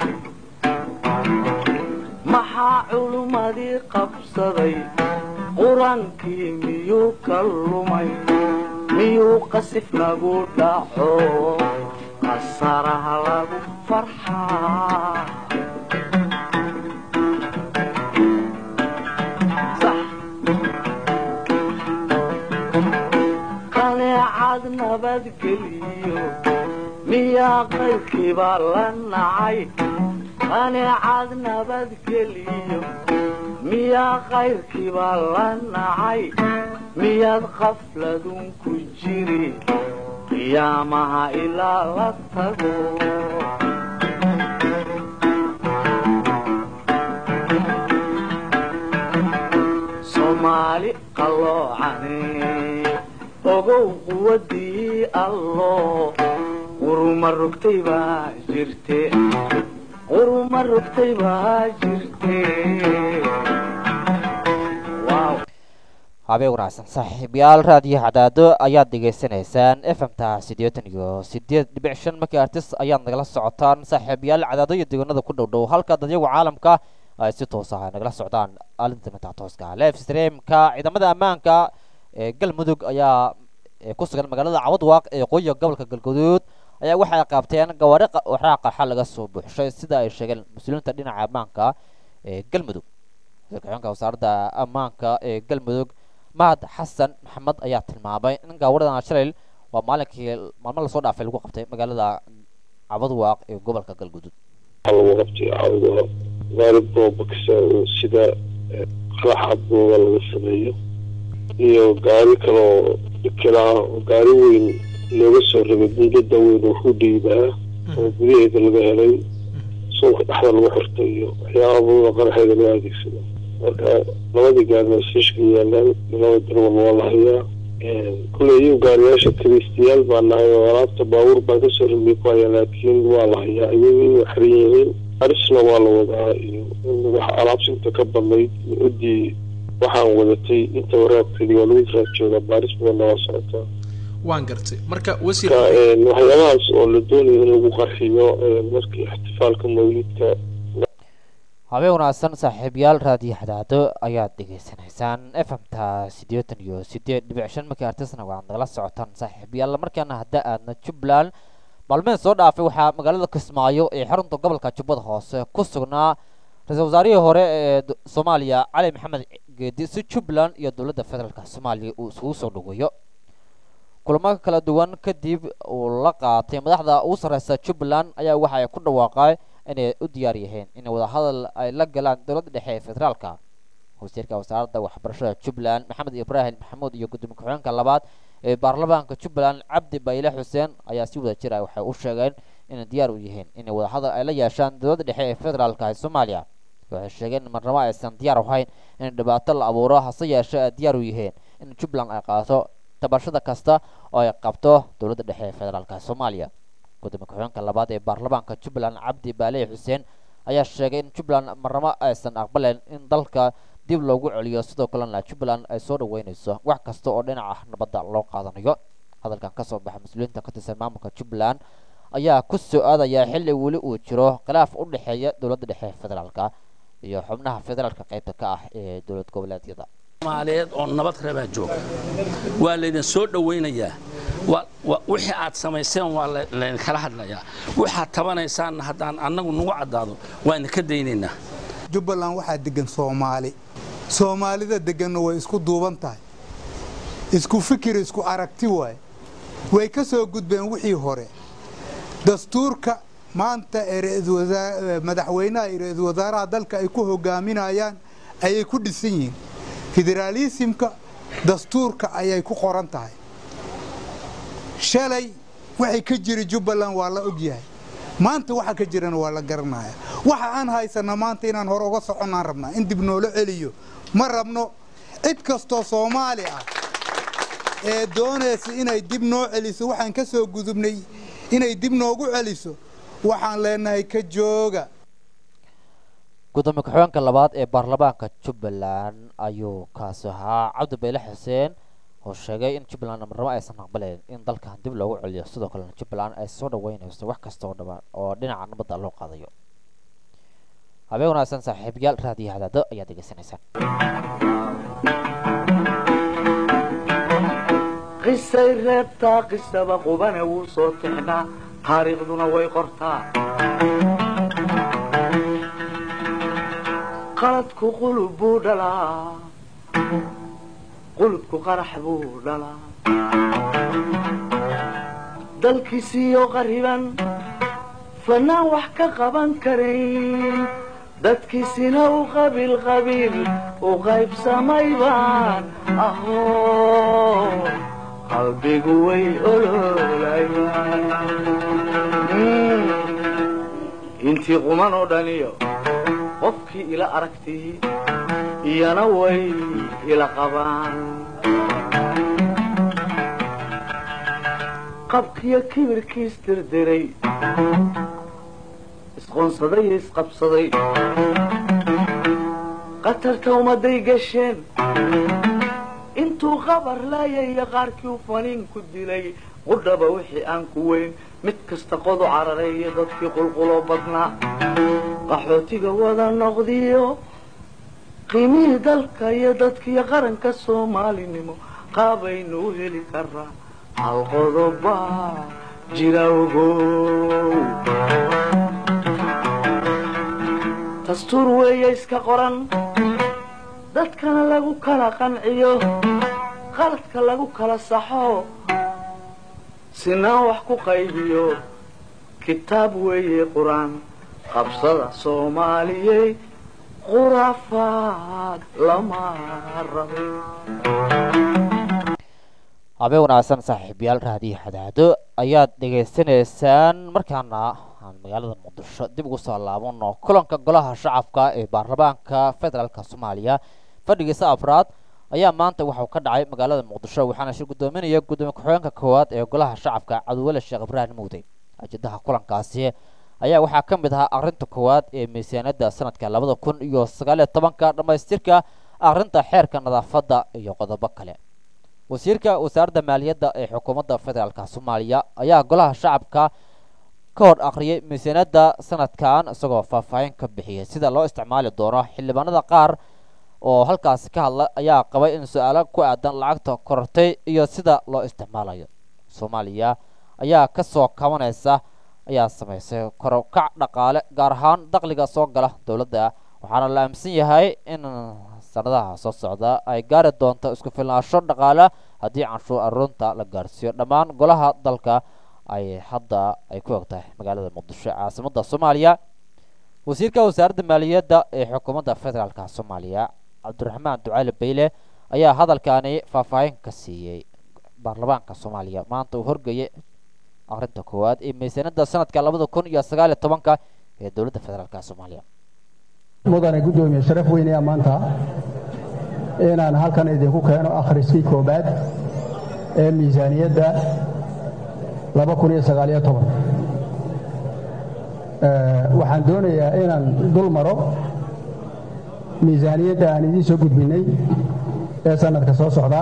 maxaa culummadii qabsaday qur-aankii miyuu ka lumay miyuu qasif lagu dhaco qasaraha lagu farxaa qaneecad nabadgeliyo miyaa qaybkiiba la nacay qaneecad nabadgeliyo miyaa qayrkiiba la nacay miyaad qafladun ku jiri qiyaamaha ilaa la tago soomaali qalloocane ogow quwadii allo quruma rogtay baa jirte quruma rogtay baa jirte habeen wanaagsan saaxiibayaal raadiyo cadaado ayaad dhegaysanaysaan fmta 88.5 megahertz ayaad nagala socotaan saaxiibayaal cadaado iyo deegaanada ku dhow dhow halka dadyagu caalamka ay si toos ah nagala socdaan aalinta tooska live streamka ciidamada ammaanka ee galmudug ayaa ku sugan magaalada Cawadwaaq ee qoyga gobolka Galgaduud ayaa waxay qaabteen gawaari raaqa xal laga soo buuxshay sida ay sheegeen mas'uuliyiinta dhinaca ammaanka ee galmudug sarkaalka wasaaradda ammaanka ee galmudug mahad xasan maxamed ayaa tilmaamay in gawaaridan shalay waa maalmo la soo dhaafay lagu qabtay magaalada Cawadwaaq ee gobolka Galgaduud lagu qabtay Cawadwaaq gaari boobaksa sida qaraxa booba laga sameeyo iyo gaari kale oo gaari weyn looga soo rabay dowladda weyn oo ku dhiibaa oo gudaheeda laga helay suuqa dhexda lagu xirtay iyo waxyaabada qaraxeeda loo adeegsado marka labadii gaari siishka yaalaan laba darwal waa la hayaa kulley iyo gaariyaasha kiristiyaal baa nahay oo alaabta baabuur baan ka soo rabay ku hayaa laakiin waa la hayaa iyagii way xiran yihiin arisna waa la wadaa iyo wax alaabsinta ka badnayd udii waxaan wadatay inta waraabkeedii waa lagu raajoogaa baaris badanna waa socotaa waan gartay marka wasiir waxyaabahaas oo la doonayo in lagu qarxiyo markii ixtifaalka mawlidka habeen wanaagsan saaxiibayaal raadiyo cadaado ayaad dhegaysanaysaan fmta 88.5 megahertzna waxaad nagala socotaan saaxiibayaal markaana hadda aadna Jubbaland maalmeen soo dhaafay waxaa magaalada Kismaayo ee xarunta gobolka Jubbada Hoose ku sugnaa ra'iisul wasaarihii hore ee Soomaaliya Cali Maxamed Geedi si Jubbaland iyo dowladda federaalka Soomaaliya uu isugu soo dhaweeyo kulamo kala duwan kadib uu la qaatay madaxda ugu sareysa Jubbaland ayaa waxa ay ku dhawaaqay inay u diyaar yihiin in wada hadal ay la galaan dowladda dhexe ee federaalka wasiirka wasaaradda waxbarashada Jubbaland Maxamed Ibrahim Maxamuud iyo gudoomiye ku-xigeenka labaad ee baarlamaanka Jubbaland Cabdi Bayle Xuseen ayaa si wada jir ah waxay u sheegeen inay diyaar u yihiin in wada hadal ay la yeeshaan dowladda dhexe ee federaalka ee Soomaaliya waxay sheegeen in marnaba aysan diyaar u ahayn in dhibaato la abuuro hase yeeshee ay diyaar u yihiin in Jubbaland ay qaato tabashada kasta oo ay qabto dowladda dhexe ee federaalka Soomaaliya gudoomiye ku-xigeenka labaad ee baarlamaanka Jubbaland Cabdi Bayle Xuseen ayaa sheegay in Jubbaland marnaba aysan aqbaleen in dalka dib loogu celiyo sidoo kalena Jubbaland ay soo dhaweynayso wax kasta oo dhinaca nabadda loo qaadanayo hadalkan ka soo baxay mas'uuliyiinta ka tirsan maamulka Jubbaland ayaa ku soo aadaya xilli wali uu jiro khilaaf u dhaxeeya dowladda dhexe ee federaalka iyo xubnaha federaalka qaybta ka ah ee dowlad goboleedyada Soomaaliyeed oo nabad reebaa jooga waa la idin soo dhaweynayaa wixii aad samayseen waa la kala hadlayaa waxaad tabanaysaan haddaan annagu nagu cadaado waan ka daynaynaa jubbaland waxaa degan soomaalida deganna way isku duuban tahay isku fikir isku aragti waay way ka soo gudbeen wixii hore dastuurka maanta madaxweynaha iyo ra'iisul wasaaraha dalka ay ku hogaaminayaan ayay ku dhisan yihiin federaalismka dastuurka ayay ku qoran tahay shalay waxay ka jiri jubbaland waa la ogyahay maanta waxa ka jirana waa la garanaya waxa aan haysana maanta inaan hore uga soconaan rabnaa in dib noola celiyo ma rabno cid kastoo Soomaali ah ee doonaysa inay dib noo celiso waxaan ka soo gudubnay inay dib noogu celiso waxaan leenahay ka jooga gudoomiye ku-xigeenka labaad ee baarlamaanka Jubbaland ayuu kaas ahaa Cabdi Beyle Xuseen oo sheegay in Jubbaland marnaba aysan aqbaleen in dalkan dib loogu celiyo sidoo kale Jubbaland ay soo dhaweynayso wax kasta oo dhinaca nabadda loo qaadayo habeen wanaagsan saaxiibayaal raadiyaha Hadaado ayaa degeysanaysaan qisay reebtaa qisaba qubana wuu soo tixnaa taariikhduna way qortaa qaladku qulub buu dhalaa qulubku qarax buu dhalaa dalkiisiiyo qariban fanaan wax ka qaban karayn dadkiisina u qabiil u qaybsamay baan ahoo qalbigu way oloolayaan intii quman oo dhaniyo qofkii ila aragtii iyana way ila qabaan qabkiyo kibirkiis dirdiray isqoonsaday isqabsaday qatarta umaday gasheen intuu qabar laayay qaarkii u faniin ku dilay qudhaba wixii aan ku weyn mid kasta qodo cararay dadkii qulqulo badnaa qaxootiga wada noqdiyo qiimihii dalka iyo dadkii qaranka Soomaalinimo qaabaynu u heli karaa hal qodoba jira ogow dastuur weeye iska qoran dadkana lagu kala qanciyo qaladka lagu kala saxo sinaan wax ku qaybiyo kitaab weeye quraan qabsada Soomaaliyey khuraafaad lama rabo habeen wanaagsan saaxiibayaal raadiyaha Hadaado ayaad degeysanaysaan markaana aan magaalada Muqdisho dib ugu soo laabano kulanka golaha shacabka ee baarlamaanka federaalka Soomaaliya fadhigiisa afraad ayaa maanta waxa ka dhacay magaalada Muqdisho waxaana shir gudoominaya gudoomiye ku-xigeenka koowaad ee golaha shacabka Cabdiweli Sheekh Ibraahim Muuday ajendaha kulankaasi ayaa waxaa ka mid ahaa arinta koowaad ee miisaaniyadda sanadka 2019 dhamaystirka arinta xeerka nadaafadda iyo qodobo kale wasiirka wasaaradda maaliyadda ee xukuumadda federaalka Soomaaliya ayaa golaha shacabka ka hor akhriyay miisaaniyadda sanadkan isagoo faahfaahin ka bixiyay sida loo isticmaali doono xildhibaanada qaar oo halkaas ka hadla ayaa qabay in su'aalo ku aadan lacagta korortay iyo sida loo isticmaalayo Soomaaliya ayaa ka soo kabanaysa ayaa sameysay kor u kac dhaqaale gaar ahaan dakhliga soo gala dawladda waxaana la aaminsan yahay in sanadaha soo socda ay gaari doonto isku filnaansho dhaqaale haddii canshuur aruunta la gaarsiiyo dhammaan golaha dalka ay hadda ay ku ogtahay magaalada Muqdisho caasimadda Soomaaliya wasiirka wasaaradda maaliyadda ee xukuumadda federaalka Soomaaliya Cabdiraxmaan Ducaale Beyle ayaa hadalkaani faahfaahin ka siiyay baarlamaanka Soomaaliya maanta uu horgeeyay arinta koowaad ee miisaaniyadda sanadka 2019 ee dawladda federaalka Soomaaliya mudane gudoomiye sharaf weyn ee maanta inaan halkan idinku keeno akhriskii koobaad ee miisaaniyadda 2019 waxaan doonayaa inaan dul maro miisaaniyadda aan idiin soo gudbinay ee sanadka soo socda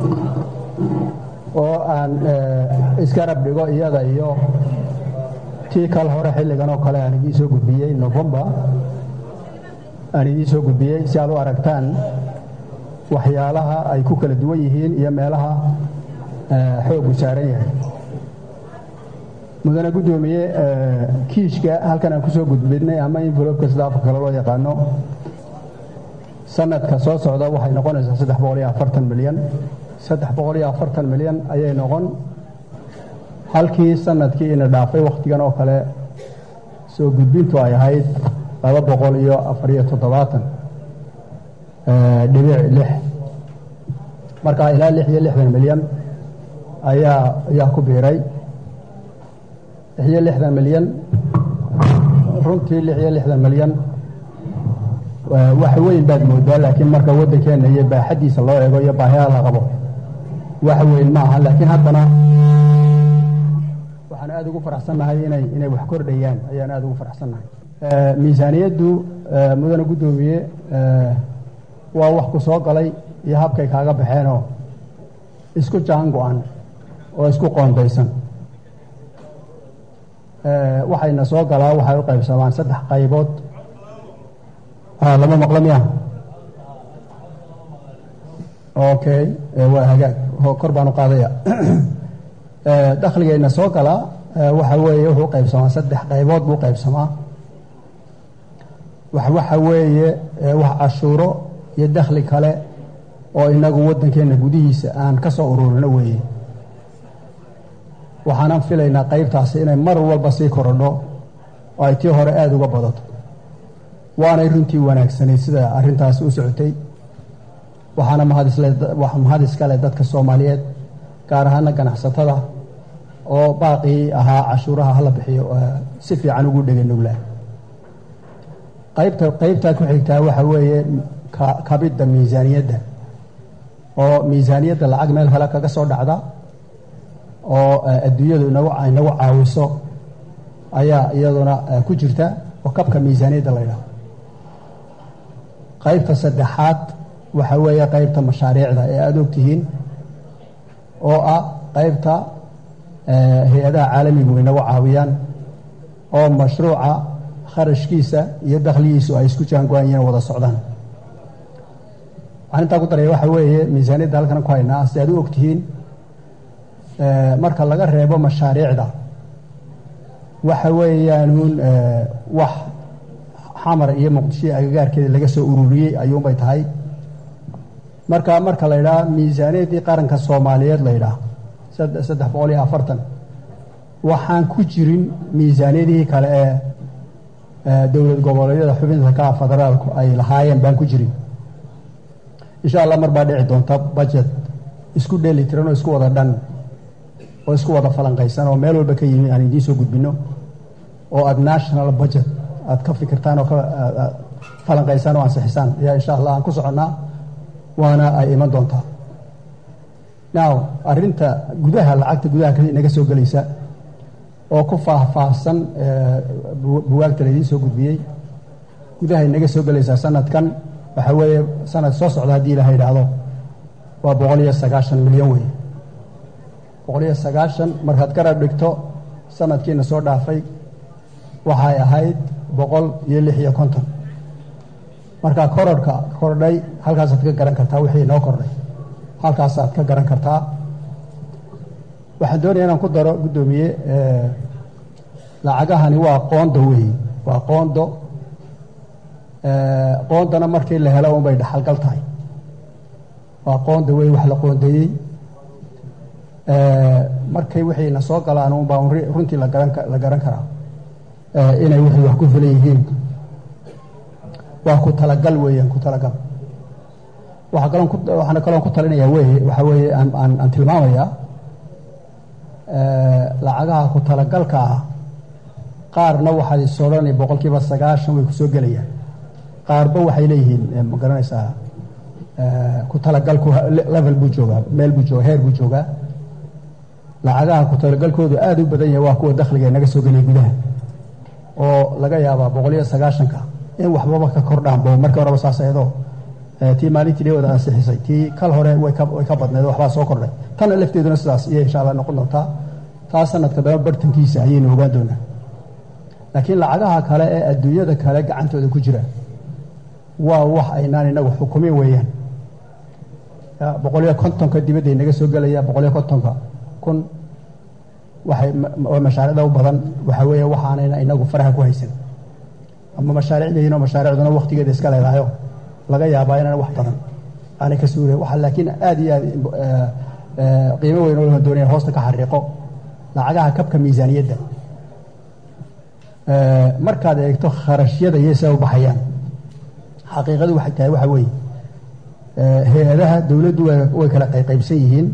oo aan iska rab dhigo iyada iyo tii kal hore xilligan oo kale aan idiin soo gudbiyey November aan idiin soo gudbiyey si aad u aragtaan waxyaalaha ay ku kala duwan yihiin iyo meelaha xoogu saaran yahay mudane gudoomiye kiishka halkan aan ku soo gudbinay ama envelope sida afka kale loo yaqaano sanadka soo socda waxay noqonaysaa 340 milyan 340 milyan ayay noqon halkii sanadkii ina dhaafay waqtigan oo kale soo gudbintu ay ahayd 247 dhibic 6 marka ilaa 66 milyan ayaa ku biiray 66 milyan runtii 66 milyan wax weyn baad moodaa laakiin marka waddankeena iyo baaxadiisa loo eego iyo baahiyaha la qabo wax weyn ma aha laakiin haddana waxaan aad ugu faraxsannahay inay wax kordhayaan ayaan aad ugu faraxsannahay miisaaniyaddu mudane guddoomiye waa wax ku soo galay iyo habkay kaaga baxeenoo isku jaan go-an oo isku qoondaysan waxayna soo galaa waxay u qaybsamaan 3 qaybood lama maqla miya okay waa hagaag kor baan u qaadaya dakhligayna soo galaa waxa weeye wuxuu qaybsamaa 3 qaybood buu qaybsamaa waxa weeye wax cashuuro iyo dakhli kale oo inagu waddankeena gudihiisa aan ka soo ururino weeye waxaanan filaynaa qaybtaasi inay mar walba sii korodho oo ay tii hore aada uga badato waanay runtii wanaagsanayd sida arrintaasi u socotay waxaana mahad iskale dadka Soomaaliyeed gaar ahaan ganacsatada oo baaqi ahaa cashuuraha hala bixiyo si fiican ugu dhigay nuglaa qaybta ku xigtaa waxa weeye kabidda miisaaniyadda oo miisaaniyadda lacag meel kale kaga soo dhacda oo adduunyadu inagu caawiso ayaa iyaduna ku jirta oo kabka miisaaniyadda la yidhaahdo qaybta saddexaad waxa weeye qaybta mashaariicda ee aad ogtihiin oo ah qaybta hay-adaha caalamigu inagu caawiyaan oo mashruuca kharashkiisa iyo dakhligiisu ay isku jaango-an yihiin wada socdaan waxaan intaa ku daraya waxa weeye miisaaniyadda halkan ku haynaa si aad u ogtihiin marka laga reebo mashaariicda waxa weeyaanuun wax xamar iyo muqdisho agagaarkeeda laga soo ururiyey ayuunbay tahay marka la yidhaha miisaaniyaddii qaranka Soomaaliyeed la yidhaha 340 waxaan ku jirin miisaaniyadihii kale ee dowlad goboleedyada xubinta ka federaalku ay lahaayeen baan ku jirin insha Allah mar baa dhici doonta budget isku dheeli tiran oo isku wada dhan oo isku wada falanqaysan oo meel walba ka yimi aan idiin soo gudbino oo ad national budget aad ka fikirtaan oo ka falanqaysan oo ansixisaan yaa insha Allah aan ku soconnaa waana ay iman doontaa now arrinta gudaha lacagta gudaha kale inaga soo galaysa oo ku faahfaahsan buugaagta la idiin soo gudbiyey gudaha inaga soo galaysa sanadkan waxa weeye sanad soo socda haddii la yidhaahdo waa 190 milyan weeye 190 markaad garab dhigto sanadkiina soo dhaafay waxay ahayd 156 marka kordhay halkaasaad ka garan kartaa wixii noo kordhay halkaasaad ka garan kartaa waxaan doonayaa inaan ku daro guddoomiye lacagahani waa qoondo weeye waa qoondo qoondana markii la helo unbay dhaxalgal tahay waa qoonda weeye wax la qoondeeyey markay wixiina soo galaan unbaa runtii la garan karaa inay wixii wax ku filan yihiin waa ku talagal weeyaan ku talagal waxaana kaloon ku talinayaa waxa weeye aan tilmaamayaa lacagaha ku talagalka ah qaarna waxaad isodhanay 90% way ku soo gelayaan qaarba waxay leeyihiin ma garanaysaa ku talagalku level buu joogaa meel buu joogaa heer buu joogaa lacagaha ku talagalkoodu aad u badan yahay waa kuwa dakhliga naga soo gelay gudaha oo laga yaabaa 190ka in waxbaba ka kordhaan boo markii horeba saas ayadoo tii maalintii dheewada ansixisay tii kal hore way ka badneed waxbaa soo kordhay tanna lafteeduna sidaas iyo insha Allah noqon doontaa taa sanadka daba bartankiisa ayaynu ogaan doonaa laakiin lacagaha kale ee adduunyada kale gacantooda ku jira waa wax aynaan inagu xukumin weeyaan 150ka dibadda inaga soo gelaya 150 kun waxay mashaariicda u badan waxa weeye waxaanayna inagu faraha ku haysan ama mashaariicdeena mashaariicduna waqtigeeda iska leedahay laga yaabaa inaan wax badan aanay ka suuray waxa laakiin aad iyo aad qiimo weyn oo la doonaya hoosta ka xariiqo lacagaha kabka miisaaniyadda markaad eegto kharashyada iyasa u baxayaan xaqiiqadu waxay tahay waxa weeye hay-adaha dowladdu way kala qaybsan yihiin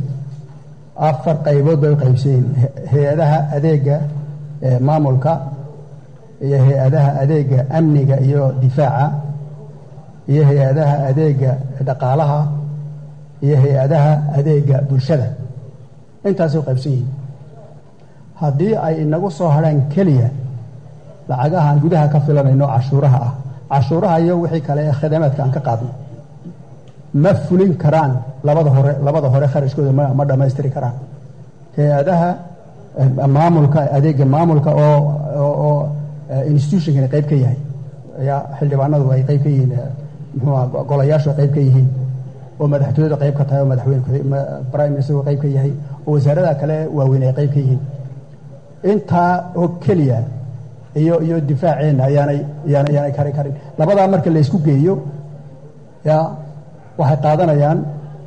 4 qaybood bay u qaybsan yihiin hay-adaha adeega maamulka iyo hay-adaha adeega amniga iyo difaaca iyo hay-adaha adeega dhaqaalaha iyo hay-adaha adeega bulshada intaasay u qaybsan yihiin haddii ay inagu soo harhaan keliya lacagahan gudaha ka filanayno cashuuraha ah cashuuraha iyo wixii kale ee khidamaadka aan ka qaadno ma fulin karaan labada hore kharashkooda ma dhammaystiri karaan hay-adaha maamulka adeega maamulka oo institutionkani qayb ka yahay ayaa xildhibaanadu ay qayb ka yihiin muxuu golayaashu qayb ka yihiin oo madaxtooyada qayb ka tahay oo madaxweyne prime minister qayb ka yahay oo wasaaradaha kale waaweyn ay qayb ka yihiin intaa oo keliya iyo difaaceena ayaanay kari karin labadaa marka la isku geeyo yaa waxay qaadanayaan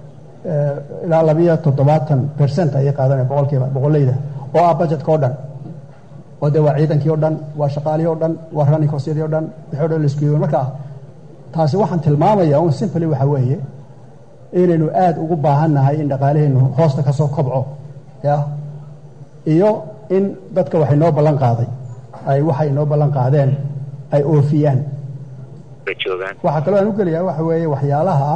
ilaa 70% ayay qaadanayaan boqolkiiba oo ah budgetka oo dhan oo de waa ciidankii oo dhan waa shaqaalihii oo dhan waa running costyadii oo dhan wixii oo dhan la isku geeyo marka taasi waxaan tilmaamayaa un simply waxa weeye inaynu aad ugu baahannahay in dhaqaalaheenu hoosta ka soo kobco ya iyo in dadka waxay noo ballan qaaday ay waxay noo ballan qaadeen ay oofiyaan waxaa kaloo aan u gelayaa waxa weeye waxyaalaha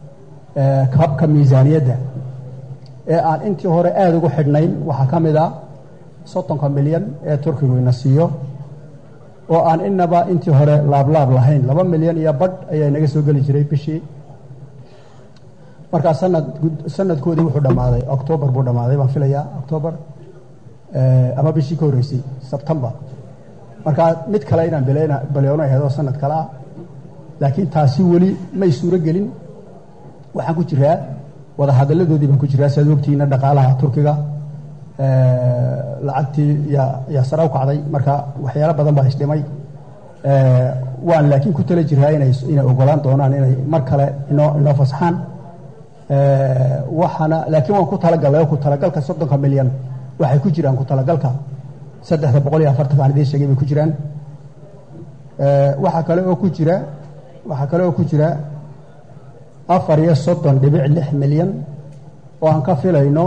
kabka miisaaniyadda ee aan intii hore aada ugu xidhnayn waxaa ka mid a 30 milyan ee turkigu ina siiyo oo aan inaba intii hore laablaab lahayn 2 milyan iyo badh ayaa inaga soo geli jiray bishii markaa sanadkoodii wuxuu dhammaaday october buu dhammaaday baan filayaa october ama bishii ka horreysay sebtembar markaa mid kale inaan balyoona aheedoo sanad kale ah laakiin taasi weli may suuro gelin waxaan ku jiraa wada hadalladoodii baan ku jiraa siaad ogtihiina dhaqaalaha turkiga lacagtii yaa sare u kacday marka waxyaalo badan baa isdhimay waan laakiin ku tala jiraa inay ogolaan doonaan inay mar kale inoo fasaxaan waxaana laakiin waan ku talagalay oo ku talagalka 30 milyan waxay ku jiraan ku talagalka 340 aan idiin sheegay bay ku jiraan waxaa kale oo ku jira 34.6 milyan oo aan ka filayno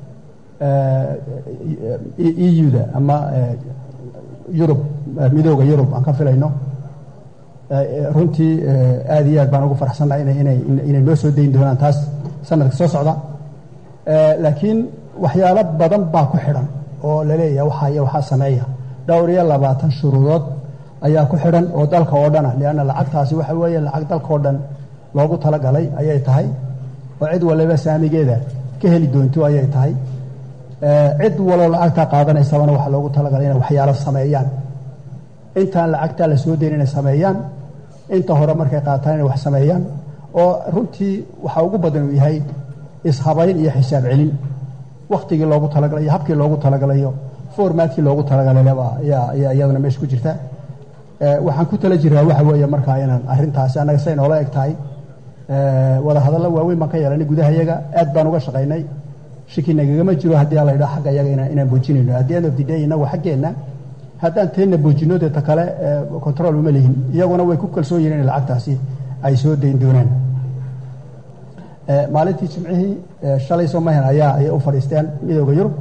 EU-da ama Yurub midooda Yurub aan ka filayno runtii aad iyo aad baan ugu faraxsanahay inay noo soo dayn doonaan taas sanadka soo socda laakiin waxyaalo badan baa ku xidhan oo la leeyahay waxaa sameeya dhowr iyo 20 shuruudood ayaa ku xidhan oo dalka oo dhan leena lacagtaasi waxa weeye lacag dalka oo dhan loogu talagalay ayay tahay oo cid waliba saamigeeda ka heli doonto ayay tahay cid walo lacagta qaadanaysabana waxa loogu talagalay inay waxyaalo sameeyaan intaan lacagta la soo deyn inay sameeyaan inta hore markay qaataan inay wax sameeyaan oo runtii waxa ugu badan uu yahay ishabayn iyo xisaab celin waqtigii loogu talagalay habkii loogu talagalayo formatkii loogu talagalay iyadana meesha ku jirta waxaan ku tala jiraa waxa weeye markaa inaan arrintaasi annaga say noola eg tahay wada hadallo waaweyn baan ka yeelanay gudaha iyaga aad baan uga shaqaynay shiki nagagama jiro haddii la yidhaha xagga iyaga inaan boojinayno at the end of the day innagu xaggeenna haddaan teenna boojino deeta kale control uma lihin iyaguna way ku kalsoon yihiin in lacagtaasi ay soo dayn doonaan maalintii jimcihii shalay Soomaaliya ayay u fadhiisteen midowga Yurub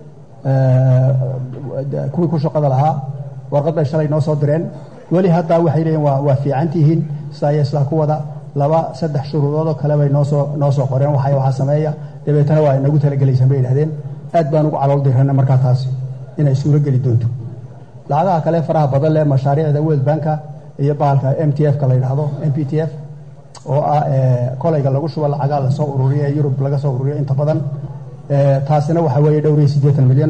kuwii ku shaqada lahaa warqad bay shalay noo soo direen weli hadda waxay leeyihiin waa fiican tihiin sayasla ku wada 2-3 shuruudood oo kale bay noo soo qoreen waxa sameeya dabeetana waa inagu talagelaysan bay yiraahdeen aad baan ugu calool dirana markaa taasi inay suuro geli doonto lacagaha kale faraha badan leh mashaariicda World Bank iyo baalka MTF ka la yiraahdo MPTF oo ah kolayga lagu shubo lacagaha la soo ururiyay Yurub laga soo ururiyay inta badan taasina waxa weeye dhowr iyo 80 milyan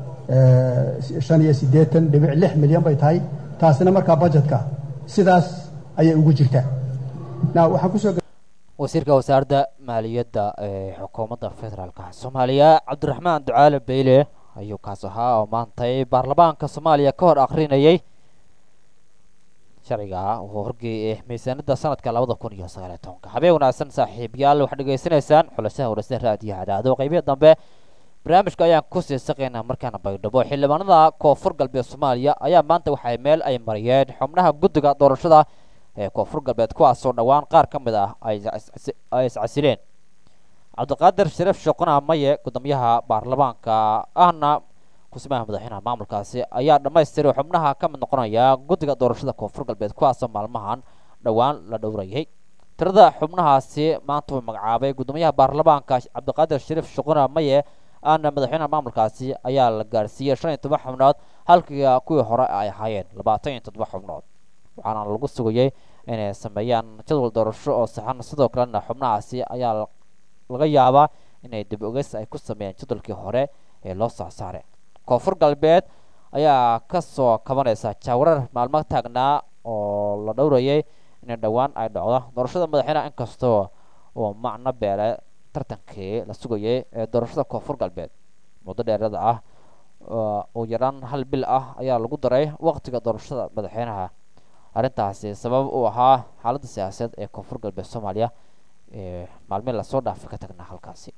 85.6 milyan bay tahay taasina markaa budgetka sidaas ayay ugu jirtaa waxaan kusoo wasiirka wasaaradda maaliyadda ee xukuumadda federaalka Soomaaliya Cabdiraxmaan Ducaale Beyle ayuu kaas ahaa oo maantay baarlamaanka Soomaaliya ka hor akhrinayay sharciga wuxuu horgeeyay miisaanida sanadka 2019 habeen wanaagsan saaxiibayaal waxaad dhageysanaysaan xulashaha waraysiga raadiyo cadaado qaybaha dambe barnaamijka ayaan ku sii saqaynaa markaana baydhabo xildhibaanada koonfur galbeed Soomaaliya ayaa maanta waxay meel ay mariyeen xubnaha guddiga doorashada ee koonfur galbeed kuwaasoo dhawaan qaar ka mid ah ay iscasileen cabdiqaadir shariif shaqona maye gudoomiyaha baarlamaanka ahna kusimaha madaxweynaha maamulkaasi ayaa dhammaystiray xubnaha ka mid noqonaya guddiga doorashada koonfur galbeed kuwaasoo maalmahan dhawaan la dhowrayay tirada xubnahaasi maanta uu magacaabay gudoomiyaha baarlamaanka cabdiqaadir shariif shaqona maye aana madaxweynaha maamulkaasi ayaa la gaarsiiyay 15 xubnood halkii kuwii hore ay ahaayeen 27 xubnood waxaana lagu sugayay inay sameeyaan jadwal doorasho oo saxan sidoo kalena xubnahaasi ayaa laga yaabaa inay dib ugeys ay ku sameeyaan jadwalkii hore ee loo soo saaray koonfur galbeed ayaa ka soo kabanaysa jaawarar maalmo taagnaa oo la dhowrayay in dhawaan ay dhacdo doorashada madaxweynaha inkastoo oo macna beele tartankii la sugayay ee doorashada koonfur galbeed muddo dheerada ah oo yaraan hal bil ah ayaa lagu daray waqtiga doorashada madaxweynaha arrintaasi sabab u ahaa xaaladda siyaasadeed ee koonfur galbeed Soomaaliya ee maalmo la soo dhaafay ka tagnaa halkaasi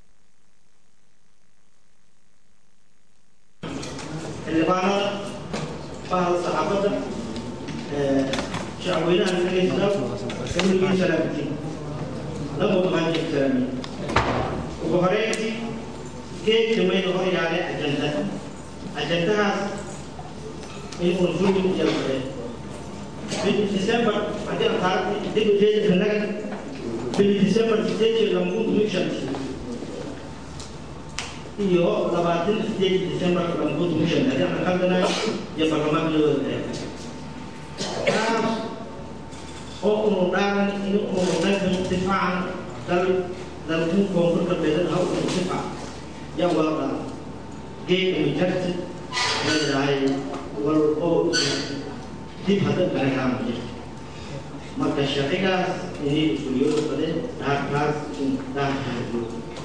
xildhibaanada bahal saxaafadda shacweynaha dhageysta kamilkii salaamtiin labo maanta salaamiin ugu horeyntii geedka mayda hor yaale ajandahaas in unfulin jalbade December haddii aan taarikhda dib u jeedinka naga bili December 8 lambuud mishanti iyo 28 December lambuud mishanti haddii aan qaldanayo iyo barlamaanka loo wadaagay oo uu dhaaran in uu waddanka difaacan dalku koonfur galbeed ha uu difaac yaa wada geedka mijarti leedahay wal oo dib hadda barahaan jirto marka shaqadaas inay iskuuliyada badan dhaafkaas in dhaafkaas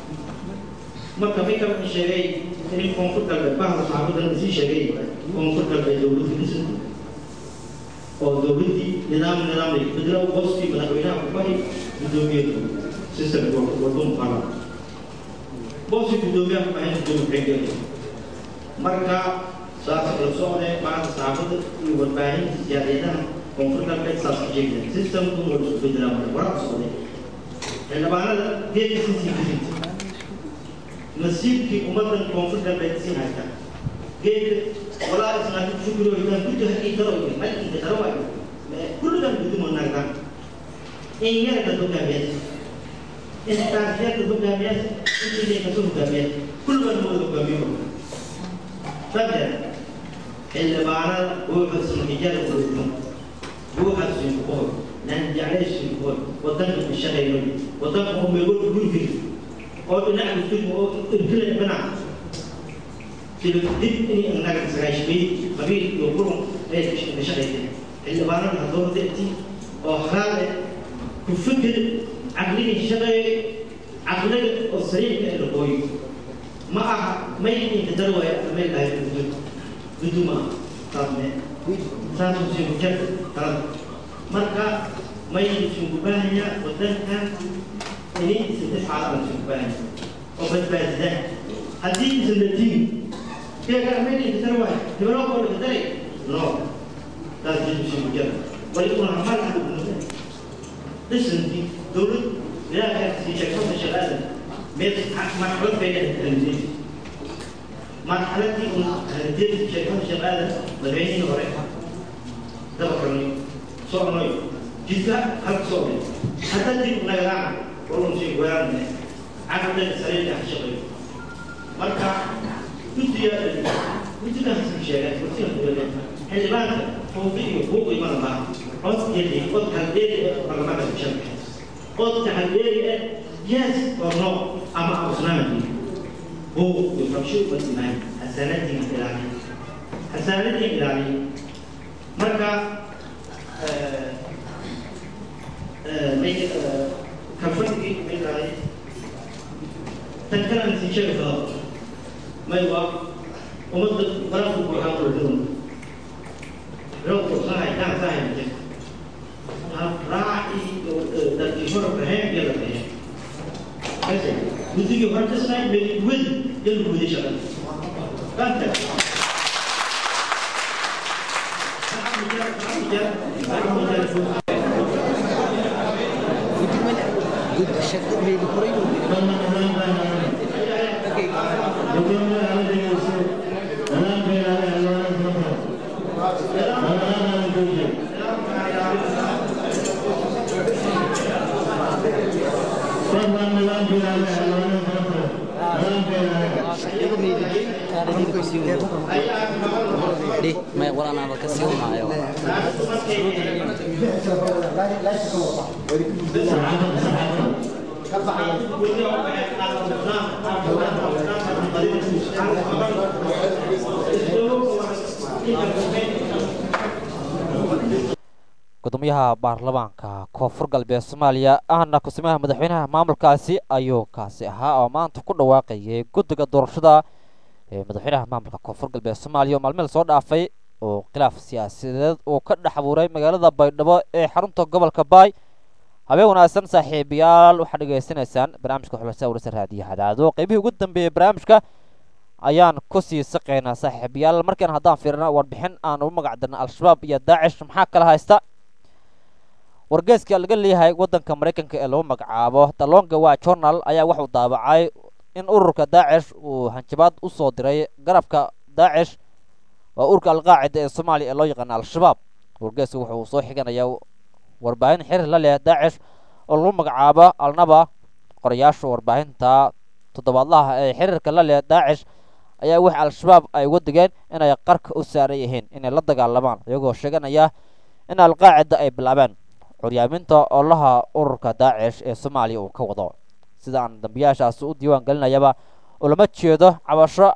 marka mid ka sheegay in koonfur galbeed bahal saxaafadan sii sheegay koonfur galbeed dowladda dhisan oo dowladdii nidaam ay bedelo qoski madaxweynaha ku bari gudoomiyada systemka wadon qala qoski gudoomiyaha ku bari gudoomiyada marka saas la socday bacda saxaafadda iyo warbaahinta siyaasadaha koonfur galbeed saas ka jeedin systemku waa isku bedelaa waraa socday xildhibaanada geedka sii jirta nasiibkii ummadan koonfur galbeed sii haysta geedka walaa isna shukriyo inaan ku tahay taro ma inta taro waa kulludan guduma naagtan in yar ka hogaamiyay in taas yar ka hogaamiyay in ka hogaamiyay kulludan wada hogaamiyo sabda xildhibaanada wuxuu sinjiyada wuxuu sinjiyada nan jacayl sinjiyada wadanka ku shaqeeyo wadanka uu meego gurigi oo dhinaca ku oo irkile bana sidoo dib in naga sagaashbay qabiil iyo qurun ay ka shaqeeyeen xildhibaanada doorteeti oo haraade ku fikir aqliga shaqeey aqliga oo sariirka ee looyo ma aha may inta darwaya meel ay guduma taasne taas si mujad taas marka may isugu baahaya wadanka inay isticmaalaan isugu baahaya oo badbaadada haddii isnatiin keega meel inta darwaya develop oo daray no taas si mujad wali una hamal لسنتي دولت لا في شكوى شغالة مثل مرحلة بين التنزيل مرحلة دي هندير شكوى شغالة بالعين وريحة ده بكرني صور نوي جزء هل صور حتى دي نجران والله شيء ويان عقد سريع شغل مركا كنت ده شيء كنت ده اللي بعد فوق يمر معه قد يدي قد هالديري برلمان الشركة قد هالديري yes or no أما أصنامي هو يفرشوا بالإيمان السنة الإلهية السنة الإلهية مركا كفرتي بالإلهية تذكر أن تشوفها ما يوافق ومدة برافو بحاول الدون لو صاحي كان صاحي raacii dadkii hore baxeen iyo la baxeen kase guddigii hore kasnay weli yal wadi shaqada banta ما ولا أنا بكسر معايا gudoomiyaha baarlamaanka koonfur galbeed Soomaaliya ahna ku-samaha madaxweynaha maamulkaasi ayuu kaasi ahaa oo maanta ku dhawaaqayay guddiga doorashada ee madaxweynaha maamulka koonfur galbeed Soomaaliya oo maalmihii soo dhaafay oo khilaaf siyaasadeed uu ka dhex abuuray magaalada Baydhabo ee xarunta gobolka Baay habeen wanaagsan saaxiibayaal waxaad dhageysanaysaan barnaamijka xulashada wararka raadiyaha Hadaado qaybihii ugu dambeeyay barnaamijka ayaan ku sii saqeynaa saaxiibayaal markaan haddaan fiirino warbixin aan ugu magac darno al-shabaab iyo daacish maxaa kala haysta wargeyska laga leeyahay wadanka Mareykanka ee lagu magacaabo The Longwa Journal ayaa wuxuu daabacay in ururka daacish uu hanjabaad u soo diray garabka daacish oo ururka al-qaacida ee Soomaaliya ee loo yaqaan al-shabaab wargeysku wuxuu soo xiganayaa warbaahin xiriir la leh daacish oo lagu magacaabo alnaba qorayaasha warbaahinta toddobaadlaha ee xiriirka la leh daacish ayaa wax al-shabaab ay uga digeen inay qarka u saaran yihiin inay la dagaalamaan iyagoo sheeganaya in al-qaacida ay bilaabeen curyaaminta olaha ururka daacish ee Soomaaliya uu ka wado sida aan dambiyaashaas u diiwaan galinayaba oo lama jeedo cabasho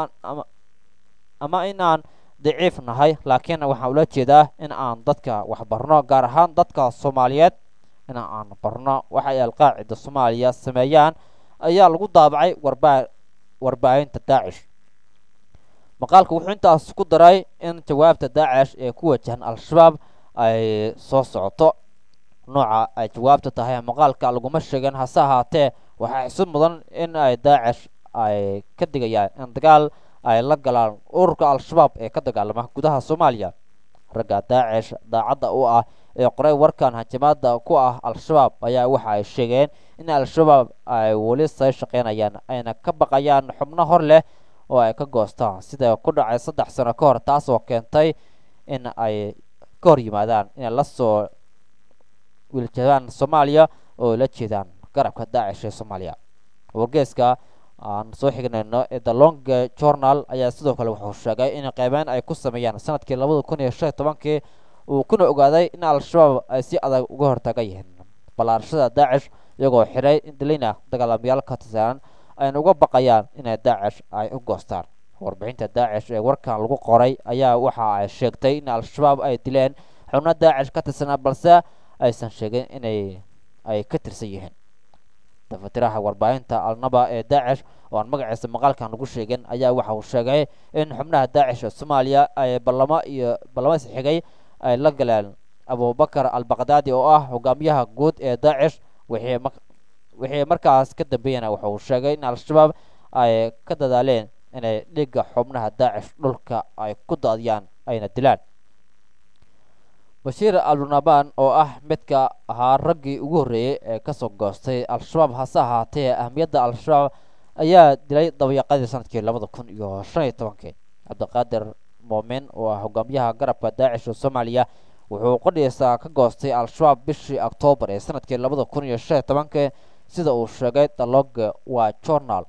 ama in aan daciif nahay laakiin waxaan ula jeedaa in aan dadka wax barno gaar ahaan dadka Soomaaliyeed in aan barno waxa ay al-qaacida Soomaaliya sameeyaan ayaa lagu daabacay warbaahinta daacish maqaalku wuxuu intaas ku daray in jawaabta daacish ee ku wajahan al-shabaab ay soo socoto nooca ay jawaabta tahay maqaalka laguma sheegin hase ahaatee waxaa xusud mudan in ay daacish ay ka digayaan in dagaal ay la galaan ururka al-shabaab ee ka dagaalama gudaha Soomaaliya ragga daacish daacadda u ah ee qoray warkan hanjamaada ku ah al-shabaab ayaa waxa ay sheegeen in al-shabaab ay wali soo shaqeynayaan ayna ka baqayaan xubno hor leh oo ay ka goostaan sida ku dhacay 3 sano ka hor taas oo keentay in ay ka hor yimaadaan in la soo wiilkadaan Soomaaliya oo la jeedaan garabka daacish ee Soomaaliya wargeyska aan soo xignayno ee The Longwa Journal ayaa sidoo kale wuxuu sheegay in qaybeen ay ku sameeyaan sanadkii 2015 uu kuna ogaaday in al-shabaab ay si adag uga hortagayeen balaarshada daacish iyagoo xiray in dilina dagaalamayaal ka tirsan ay uga baqayaan inay daacish ay u goostaan warbixinta daacish ee warkan lagu qoray ayaa waxa ay sheegtay in al-shabaab ay dileen xubno daacish ka tirsan balse aysan sheegin inay ay ka tirsan yihiin tafatiraha warbaahinta alnaba ee daacish oo aan magaciisa maqaalkan lagu sheegin ayaa waxa uu sheegay in xubnaha daacish ee Soomaaliya ay balamo xigay ay la galeen Abubakar al-Baghdadi oo ah hogaamiyaha guud ee daacish wixii markaas ka dambeeyana waxa uu sheegay in al-shabaab ay ka dadaaleen inay dhiga xubnaha daacish dhulka ay ku daadiyaan ayna dilaan Bashir al-Nunaban oo ah midka ahaa raggii ugu horeeyay ee ka soo goostay al-shabaab hase ahaatee ahmiyadda al-shabaab ayaa dilay dabayaaqadii sanadkii 2015 Cabdiqaadir Moomin oo ah hogaamiyaha garabka daacish ee Soomaaliya wuxuu qodhiisa ka goostay al-shabaab bishii October ee sanadkii 2015 sida uu sheegay The Longwa Journal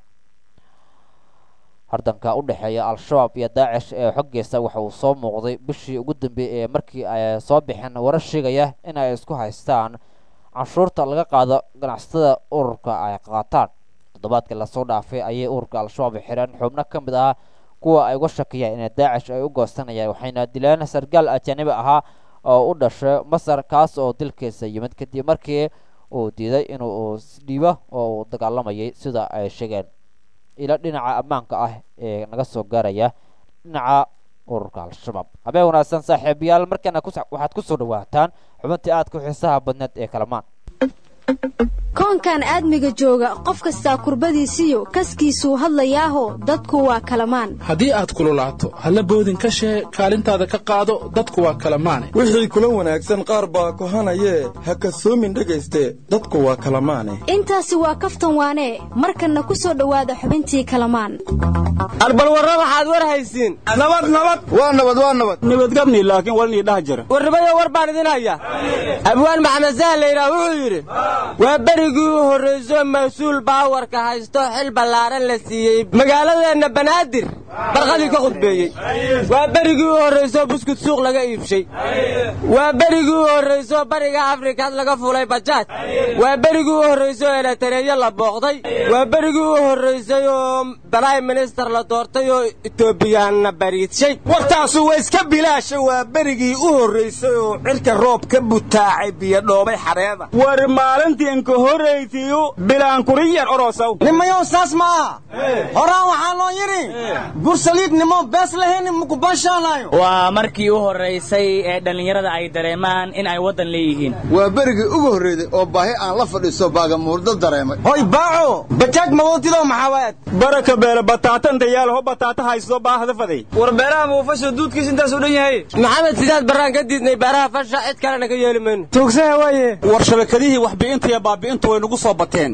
hardanka u dhaxeeya al-shabaab iyo daacish ee xoggiisa waxa uu soo muuqday bishii ugu dambeeyay ee markii ay soo bixeen warar sheegaya in ay isku haystaan canshuurta laga qaado ganacsatada ururka ay qaataan toddobaadkii la soo dhaafay ayay ururka al-shabaab xireen xubno ka mid ah kuwa ay uga shakiyeen in daacish ay u goostanayaan waxayna dileen sargaal ajnabi ahaa oo u dhashay Masar kaas oo dilkiisa yimid kadib markii uu diiday inuu dhiibo oo uu dagaalamayay sida ay sheegeen ila dhinaca ammaanka ah ee naga soo gaaraya dhinaca ururka al-shabaab habeen wanaagsan saaxiibayaal markana waxaad ku soo dhawaataan xubintii aad ku xiisaha badneed ee kalamaan koonkan aadmiga jooga qof kastaa kurbadiisiyo kaskiisuu hadlayaaho dadku waa kalamaan haddii aad kululaato halla boodin ka shee kaalintaada ka qaado dadku waa kalamaane wixii kula wanaagsan qaar baa kohanayee ha kasoomin dhegayste dadku waa kalamaane intaasi waa kaftan waanee markanna ku soo dhowaada xubintii kalamaan arbalwarra waxaad war haysiin nabadgabni laakiin walnii dhah jira warnimayo war baan idin haya abwaan maxamed sahal layidhaah wuxuu yidhi waa berigii u horrayso mas-uul baawarka haysto xil ballaaran la siiyey magaaladeenna banaadir barqadii ka khudbeeyey waa berigii u horrayso buskud suuq laga iibshay waa berigii u horrayso bariga afrikaad laga fulay bajaaj waa berigii u horrayso eletareeyo la booqday waa berigii u horraysay oo baraym minister la doortay oo etoobiyaanna bariidshay wartaasu waa iska bilaasha waa berigii u horraysay oo cirka roob ka butaacay biyo dhoobay xareeda war maalintii inka horraysiyu bilaan kuriyar orosow nimayow saas ma aha horaan waxaa loo yidhi bursaliidnimo bees lahayn mukubanshaanayo waa markii u horraysay ee dhallinyarada ay dareemaan in ay waddan leeyihiin waa berigii ugu horreeyday oo baahi aan la fadhiiso baagamuurdo dareemay hoy baaco bajaaj mawoodidoo maxaawaad baraka beele bataatan dayaal ho bataata haysto baahda faday war beeraha muufasha duudkiis intaas u dhan yahay maxamed sidaad baraan ka diidnay beeraha fasha cid kalena ka yeeli mayno tuugsaha waaye war shabakadihii waxbi'inta iyo baabi'intu way nagu soo bateen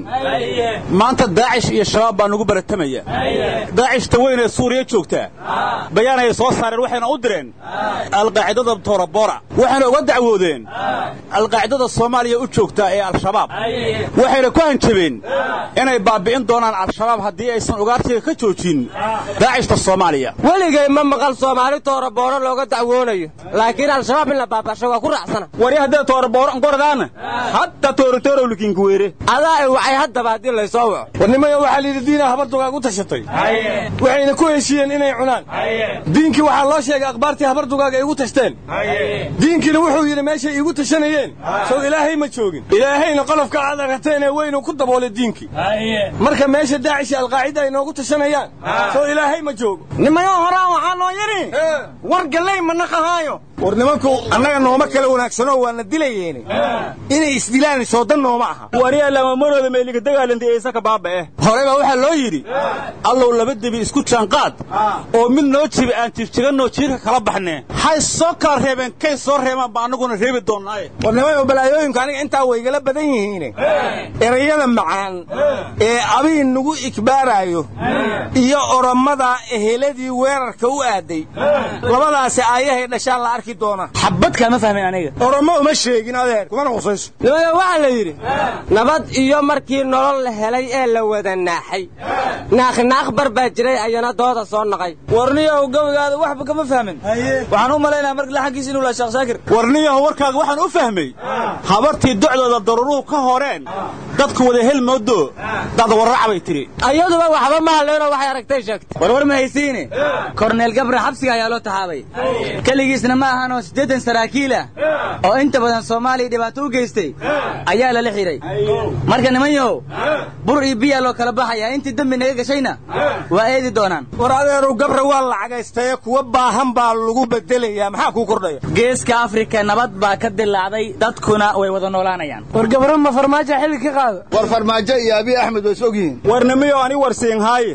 maanta daacish iyo shabaab baa nagu baratamaya daacishta weyn ee suuriya joogtaa bayaan ay soo saareen waxayna u direen alqaacidada toorabora waxayna uga dacwoodeen alqaacidada soomaaliya u joogtaa ee al-shabaab waxayna ku hanjabeen inay baabi'in doonaan al-shabaab haddii aysan ugaarsiga ka joojin daacishta soomaaliya weligay ma maqal soomaali tooraboro looga dacwoonayo laakiin al-shabaab in la baabasho waa ku raacsana wari haddee tooraboro ngordadaana hadda tooratoorow likiinka weere adaa ay wacay haddaba haddii laysoo waco warnimayo waxaa layidhi diinaa habardugaag u tashatay waxayna ku heshiiyeen inay cunaan diinkii waxaa loo sheegay akhbaartii habardugaag ay ugu tashteen diinkiina wuxuu yidhi meeshay iigu tashanayeen sow ilaahay ma joogin ilaahayna qolofka aad aragteen ee weynu ku daboolay diinkii marka meesha daacishi alqaacida ay noogu tashanayaan sow ilaahay ma joogo nimayo horaan waxaa loo yidhi war gallay ma naqahaayo war nimanku annaga nooma kala wanaagsanoo waana dilayeene inay isdilaan soodan nooma aha wariyaalama marooda meeliga dagaalantay ee isaka baaba'e horey baa waxaa loo yidhi allow laba debi isku jaanqaad oo mid noo jibi aan jibjiganoo jiirka kala baxnee hay soo kala reebeen kay soo reebaan baa annaguna reebi doonnaaye war nimayo balaayooyinka aniga intaa waygala badan yihiine erayada macaan ee abiin nagu ikbaaraayo iyo orommada eheladii weerarka u aaday labadaasi aayahay dhashaan la arki doona xabad kama fahmin aniga oromo uma sheegin adeer kumana qusayso nimayo waxaa la yidhi nabad iyo markii nolol la helay ee la wada naaxay naaqnaaq bar baa jiray ayana dooda soo naqay warniyahow gabaygaada waxba kama fahmin waxaan u malaynaa marka laxankiisa inuu laa sheekh shaakir warniyahow warkaaga waxaan u fahmay habartii docdooda daruuruhu ka horeen dadku wada hel moodo dad warrac bay tiri ayaduba waxba ma hadleenoo waxay aragtay sheegtay war ma haysiine korneel gabre xabsiga ayaa loo taxaabay keligiisna ma ahanoo 80 saraakiil ah oo inta badan Soomaaliya dhibaato u geystay ayaa la xiray marka nimanyo bur iyo biyo loo kala baxaya intii dambi naga gashayna waa eedi doonaan war adeeru gabre waa lacagaystay kuwa baahan baa lagu bedelayaa maxaa ku kordhaya geeska Afrika nabad baa ka dilaacday dadkuna way wada noolaanayaan war gabre ma farmaajo xilli ka qaado war farmaajo iyo abi axmed way soo yihiin war nimiyo ani war siin haaye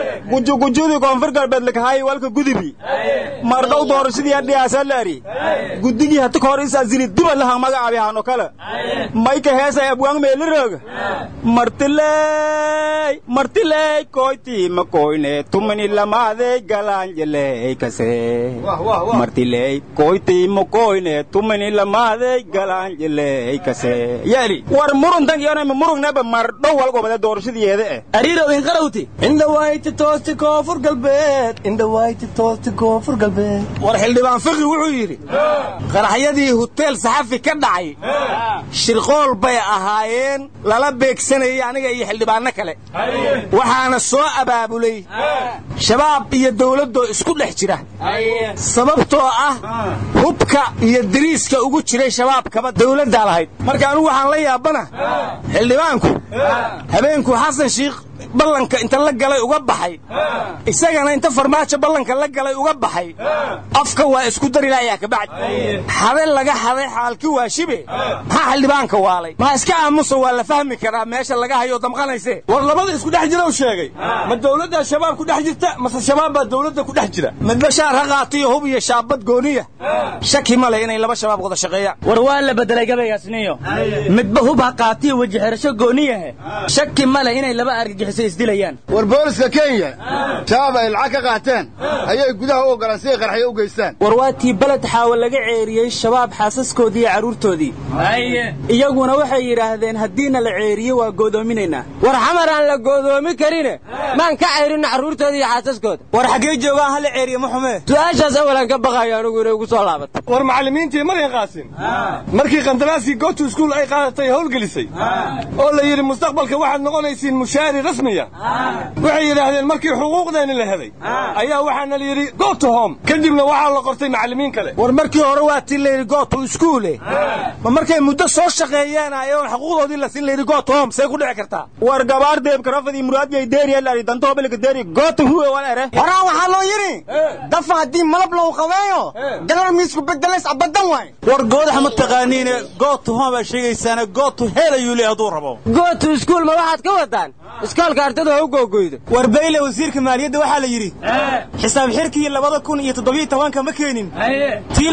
gujudi koonfur galbeed laka haaye walka gudibi mardhow doorashadii hadhiyaasa laari guddigii hata ka hor isaasili duba laha magacaabi ahaan oo kale mayka heesay abwaang meelirooga martiley koyti makoyne tumani lamaadey galaanjeley kase martiley koyti makoyne tumani lamaadey galaanjeley kase yaali war muruntan iyona murugnaba mardhow walgobade doorashadiyeeda ariirow inqarawti indhawayti toosti koonfur galbeed indhawayti toosti koonfur galbeed war xildhibaan fiqi wuxuu yidhi qaraxyadii huteel saxafi ka dhacay shirqool bay ahaayeen lala beegsanayay aniga iyo xildhibaanno kale waxaana soo abaabulay shabaab iyo dawladdoo isku dhex jira sababtoo ah hubka iyo dariiska ugu jiray shabaabkaba dawladdaa lahayd marka anigu waxaan la yaabana xildhibaanku habeenku xasan shiikh ballanka inta la galay uga baxay isagana inta farmaajo ballanka la galay uga baxay afka waa isku dari lahayaa kabacdi habeen laga haday xaalkii waa shibe maxaa xildhibaanka waalay maxaa iska aamusa waa la fahmi karaa meesha laga hayo damqanayse war labada isku dhex jira u sheegay ma dawladda shabaab ku dhex jirta mase shabaab baa dawladda ku dhex jira mid bashaar raqaatiyo hub iyo shaabad gooniya shaki male inay laba shabaab wada shaqeeyaan war waa la bedelay gabaygaasniyo midba hub ha qaatiyo waji xirasho gooniyahe shaki male inay laba argagixiso isdilayaan war booliska Kenya shabaab ay lacag ka qaateen ayay gudaha u ogolaan si qarxiyo u geystaan war waa tii balad xaawal laga ceeriyay shabaab xaasaskoodii iyo caruurtoodii iyaguna waxay yiraahdeen hadiina la ceeriyo waa godoominaynaa war xamar aan la godoomi karin maan ka ceerin caruurtoodii iyo xaasaskooda war xagee joogaan hal ceeriyo ma xume su'aashaas awalan ka baqayo anigu inay ugu soo laabato war macallimiintii Maryam Qaasim markii qandaraaskii go to school ay qaadatay howlgelisay oo la yiri mustaqbalka waxaad noqonaysiin mushaari rasmiya waxay yiraahdeen markii xuquuqdeena la helay ayaa waxaana la yiri go to home kadibna waxaa la qortay macallimiin kale war markii hore waa tii la yiri go to school ma markay muddo soo shaqeeyeen ayoo xuquuqdoodii la siin la yiri go to home say ku dhici kartaa war gabaar deeb karafadii muraadiyay deeriya la yiri danto bilka deeri go to huwa wala ere waraa waxaa loo yiri dafa hadii malab loo qabeeyo galar miisku bedelays abadan way war goodax ma taqaaniin go to home ay sheegaysana go to hell ayuu leeyahay haduu rabo go to school ma waxaad ka wadaan iskoolka ardada ha u googoydo war bayle wasiirka maaliyadda waxaa la yiri xisaab xirkii 2017 ma keenin tii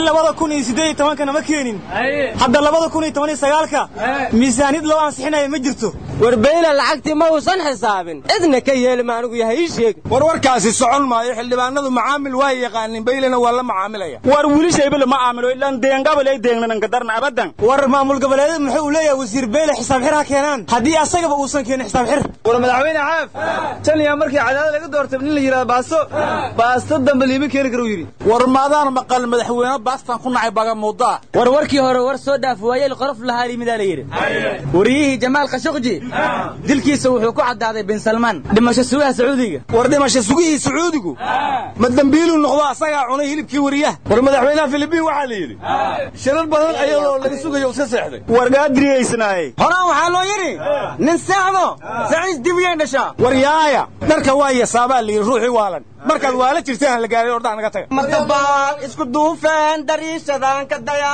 2018 ma keenin hadda 2019 miisaaniyad loo ansixinayo ma jirto war bayle lacagtii ma uusan xisaabin idna ka yeeli ma anigu yahay sheeg warkaasi socon maayo xildhibaanadu macaamil waa yaqaanin baylena waa la macaamilaya war wili shayba la macaamilo ilaa deengabal ay deengnan ka darna abadan war maamul goboleed muxuu leeyahay wasiir bayle xisaab xir ha keenaan hadii asagaba uusan keenin xisaab xir war madaxweyne caaf tan iyo markii cadaadad laga doortay in la yiraahdo baasto dambe liima keeni karo yiri war maadaan maqal madaxweyne baastan ku nacay baga muudaa warkii hore war soo dhaaf waayay qorof la haali midaa la yiri wariyihii Jamaal Khashoggi dilkiisa wuxuu ku cadaaday bin Salman dhimasho suugaha Sacuudiga war dhimasho sugihii Sacuudigu ma dambiilu noqdo asaga cunay hilibkii wariyaha war madaxweynaha Filibiin waxa la yiri shirar badan ayadoo laga sugayo iska seexday war gaadriyeysnaay horaan waxa loo yiri nin saacdo saciid dibiyeen dhasha war yaaya dharka waa yasaabaa la yiri ruuxii waalan markaad waala jirtaan la gaaray ordaha naga taga madabal isku duufeen dariishadan ka daya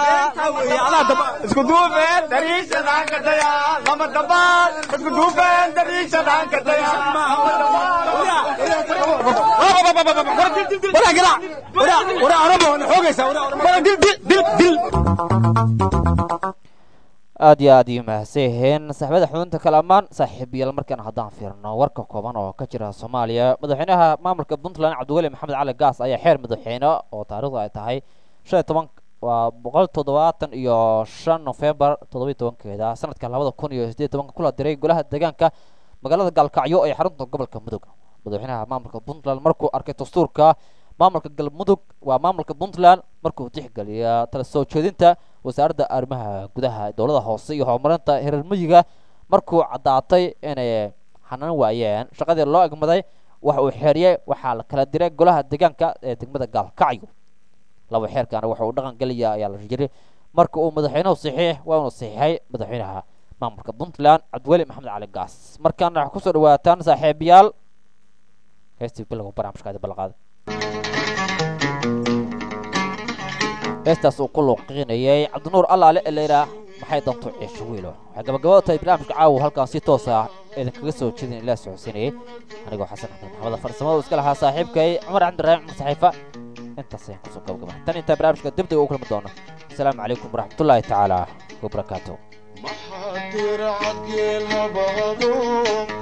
isku duufeen dariishadan ka daya lama dabal isku duufeen dariishadan ka daya aad iyo aad iyo mahadsanyihiin saaxiibada xubinta kalamaan saaxiibayaal markaan haddaan fiirno warka kooban oo ka jira Soomaaliya madaxweynaha maamulka Puntland Cabdiweli Maxamed Cali Gaas ayaa xeer madaxweyne oo taariikhdu ay tahay 15 waa 175 November 17keeda sanadka 2018 kula diray golaha deegaanka magaalada Galkacyo ee xarunta gobolka Mudug madaxweynaha maamulka Puntland markuu arkay dastuurka maamulka Galmudug waa maamulka Puntland markuu tixgeliya tala soo jeedinta wasaaradda arrimaha gudaha dawladda hoose iyo horumarinta hirarmiyiga markuu cadaatay inay xanaan waayeen shaqadii loo egmaday waxa uu xeeriyay waxa la kala diray golaha deegaanka ee degmada Galkacyo laba xeerkan waxa uu dhaqan galiya ayaa la jiray marka uu madaxweynuhu saxiix waa uu saxiixay madaxweynaha maamulka Puntland Cabdiweli Maxamed Cali Gaas markaana waxa ku soo dhawaataan saaxiibayaal heestii bilowga barnaamijka balqaad heestaas uu ku luuqinayay Cabdinuur Allaale Eleera maxay danto ciisho wiilo waxa gabagabada tahay barnaamijka caawa halkaan si toos ah idin kaga soo jeedin ilaa socodsiinay anigoo Xasan Axmed Maxamed farsamada iska lahaa saaxiibkay Cumar Cabdiraahim Saxiifa inta seen ku soo gabagaba tan inta barnaamijka dibda ugu kulmi doono assalaamu calaykum waraxmatullaahi tacaala wa barakaatuh محاضر عقل هبغضو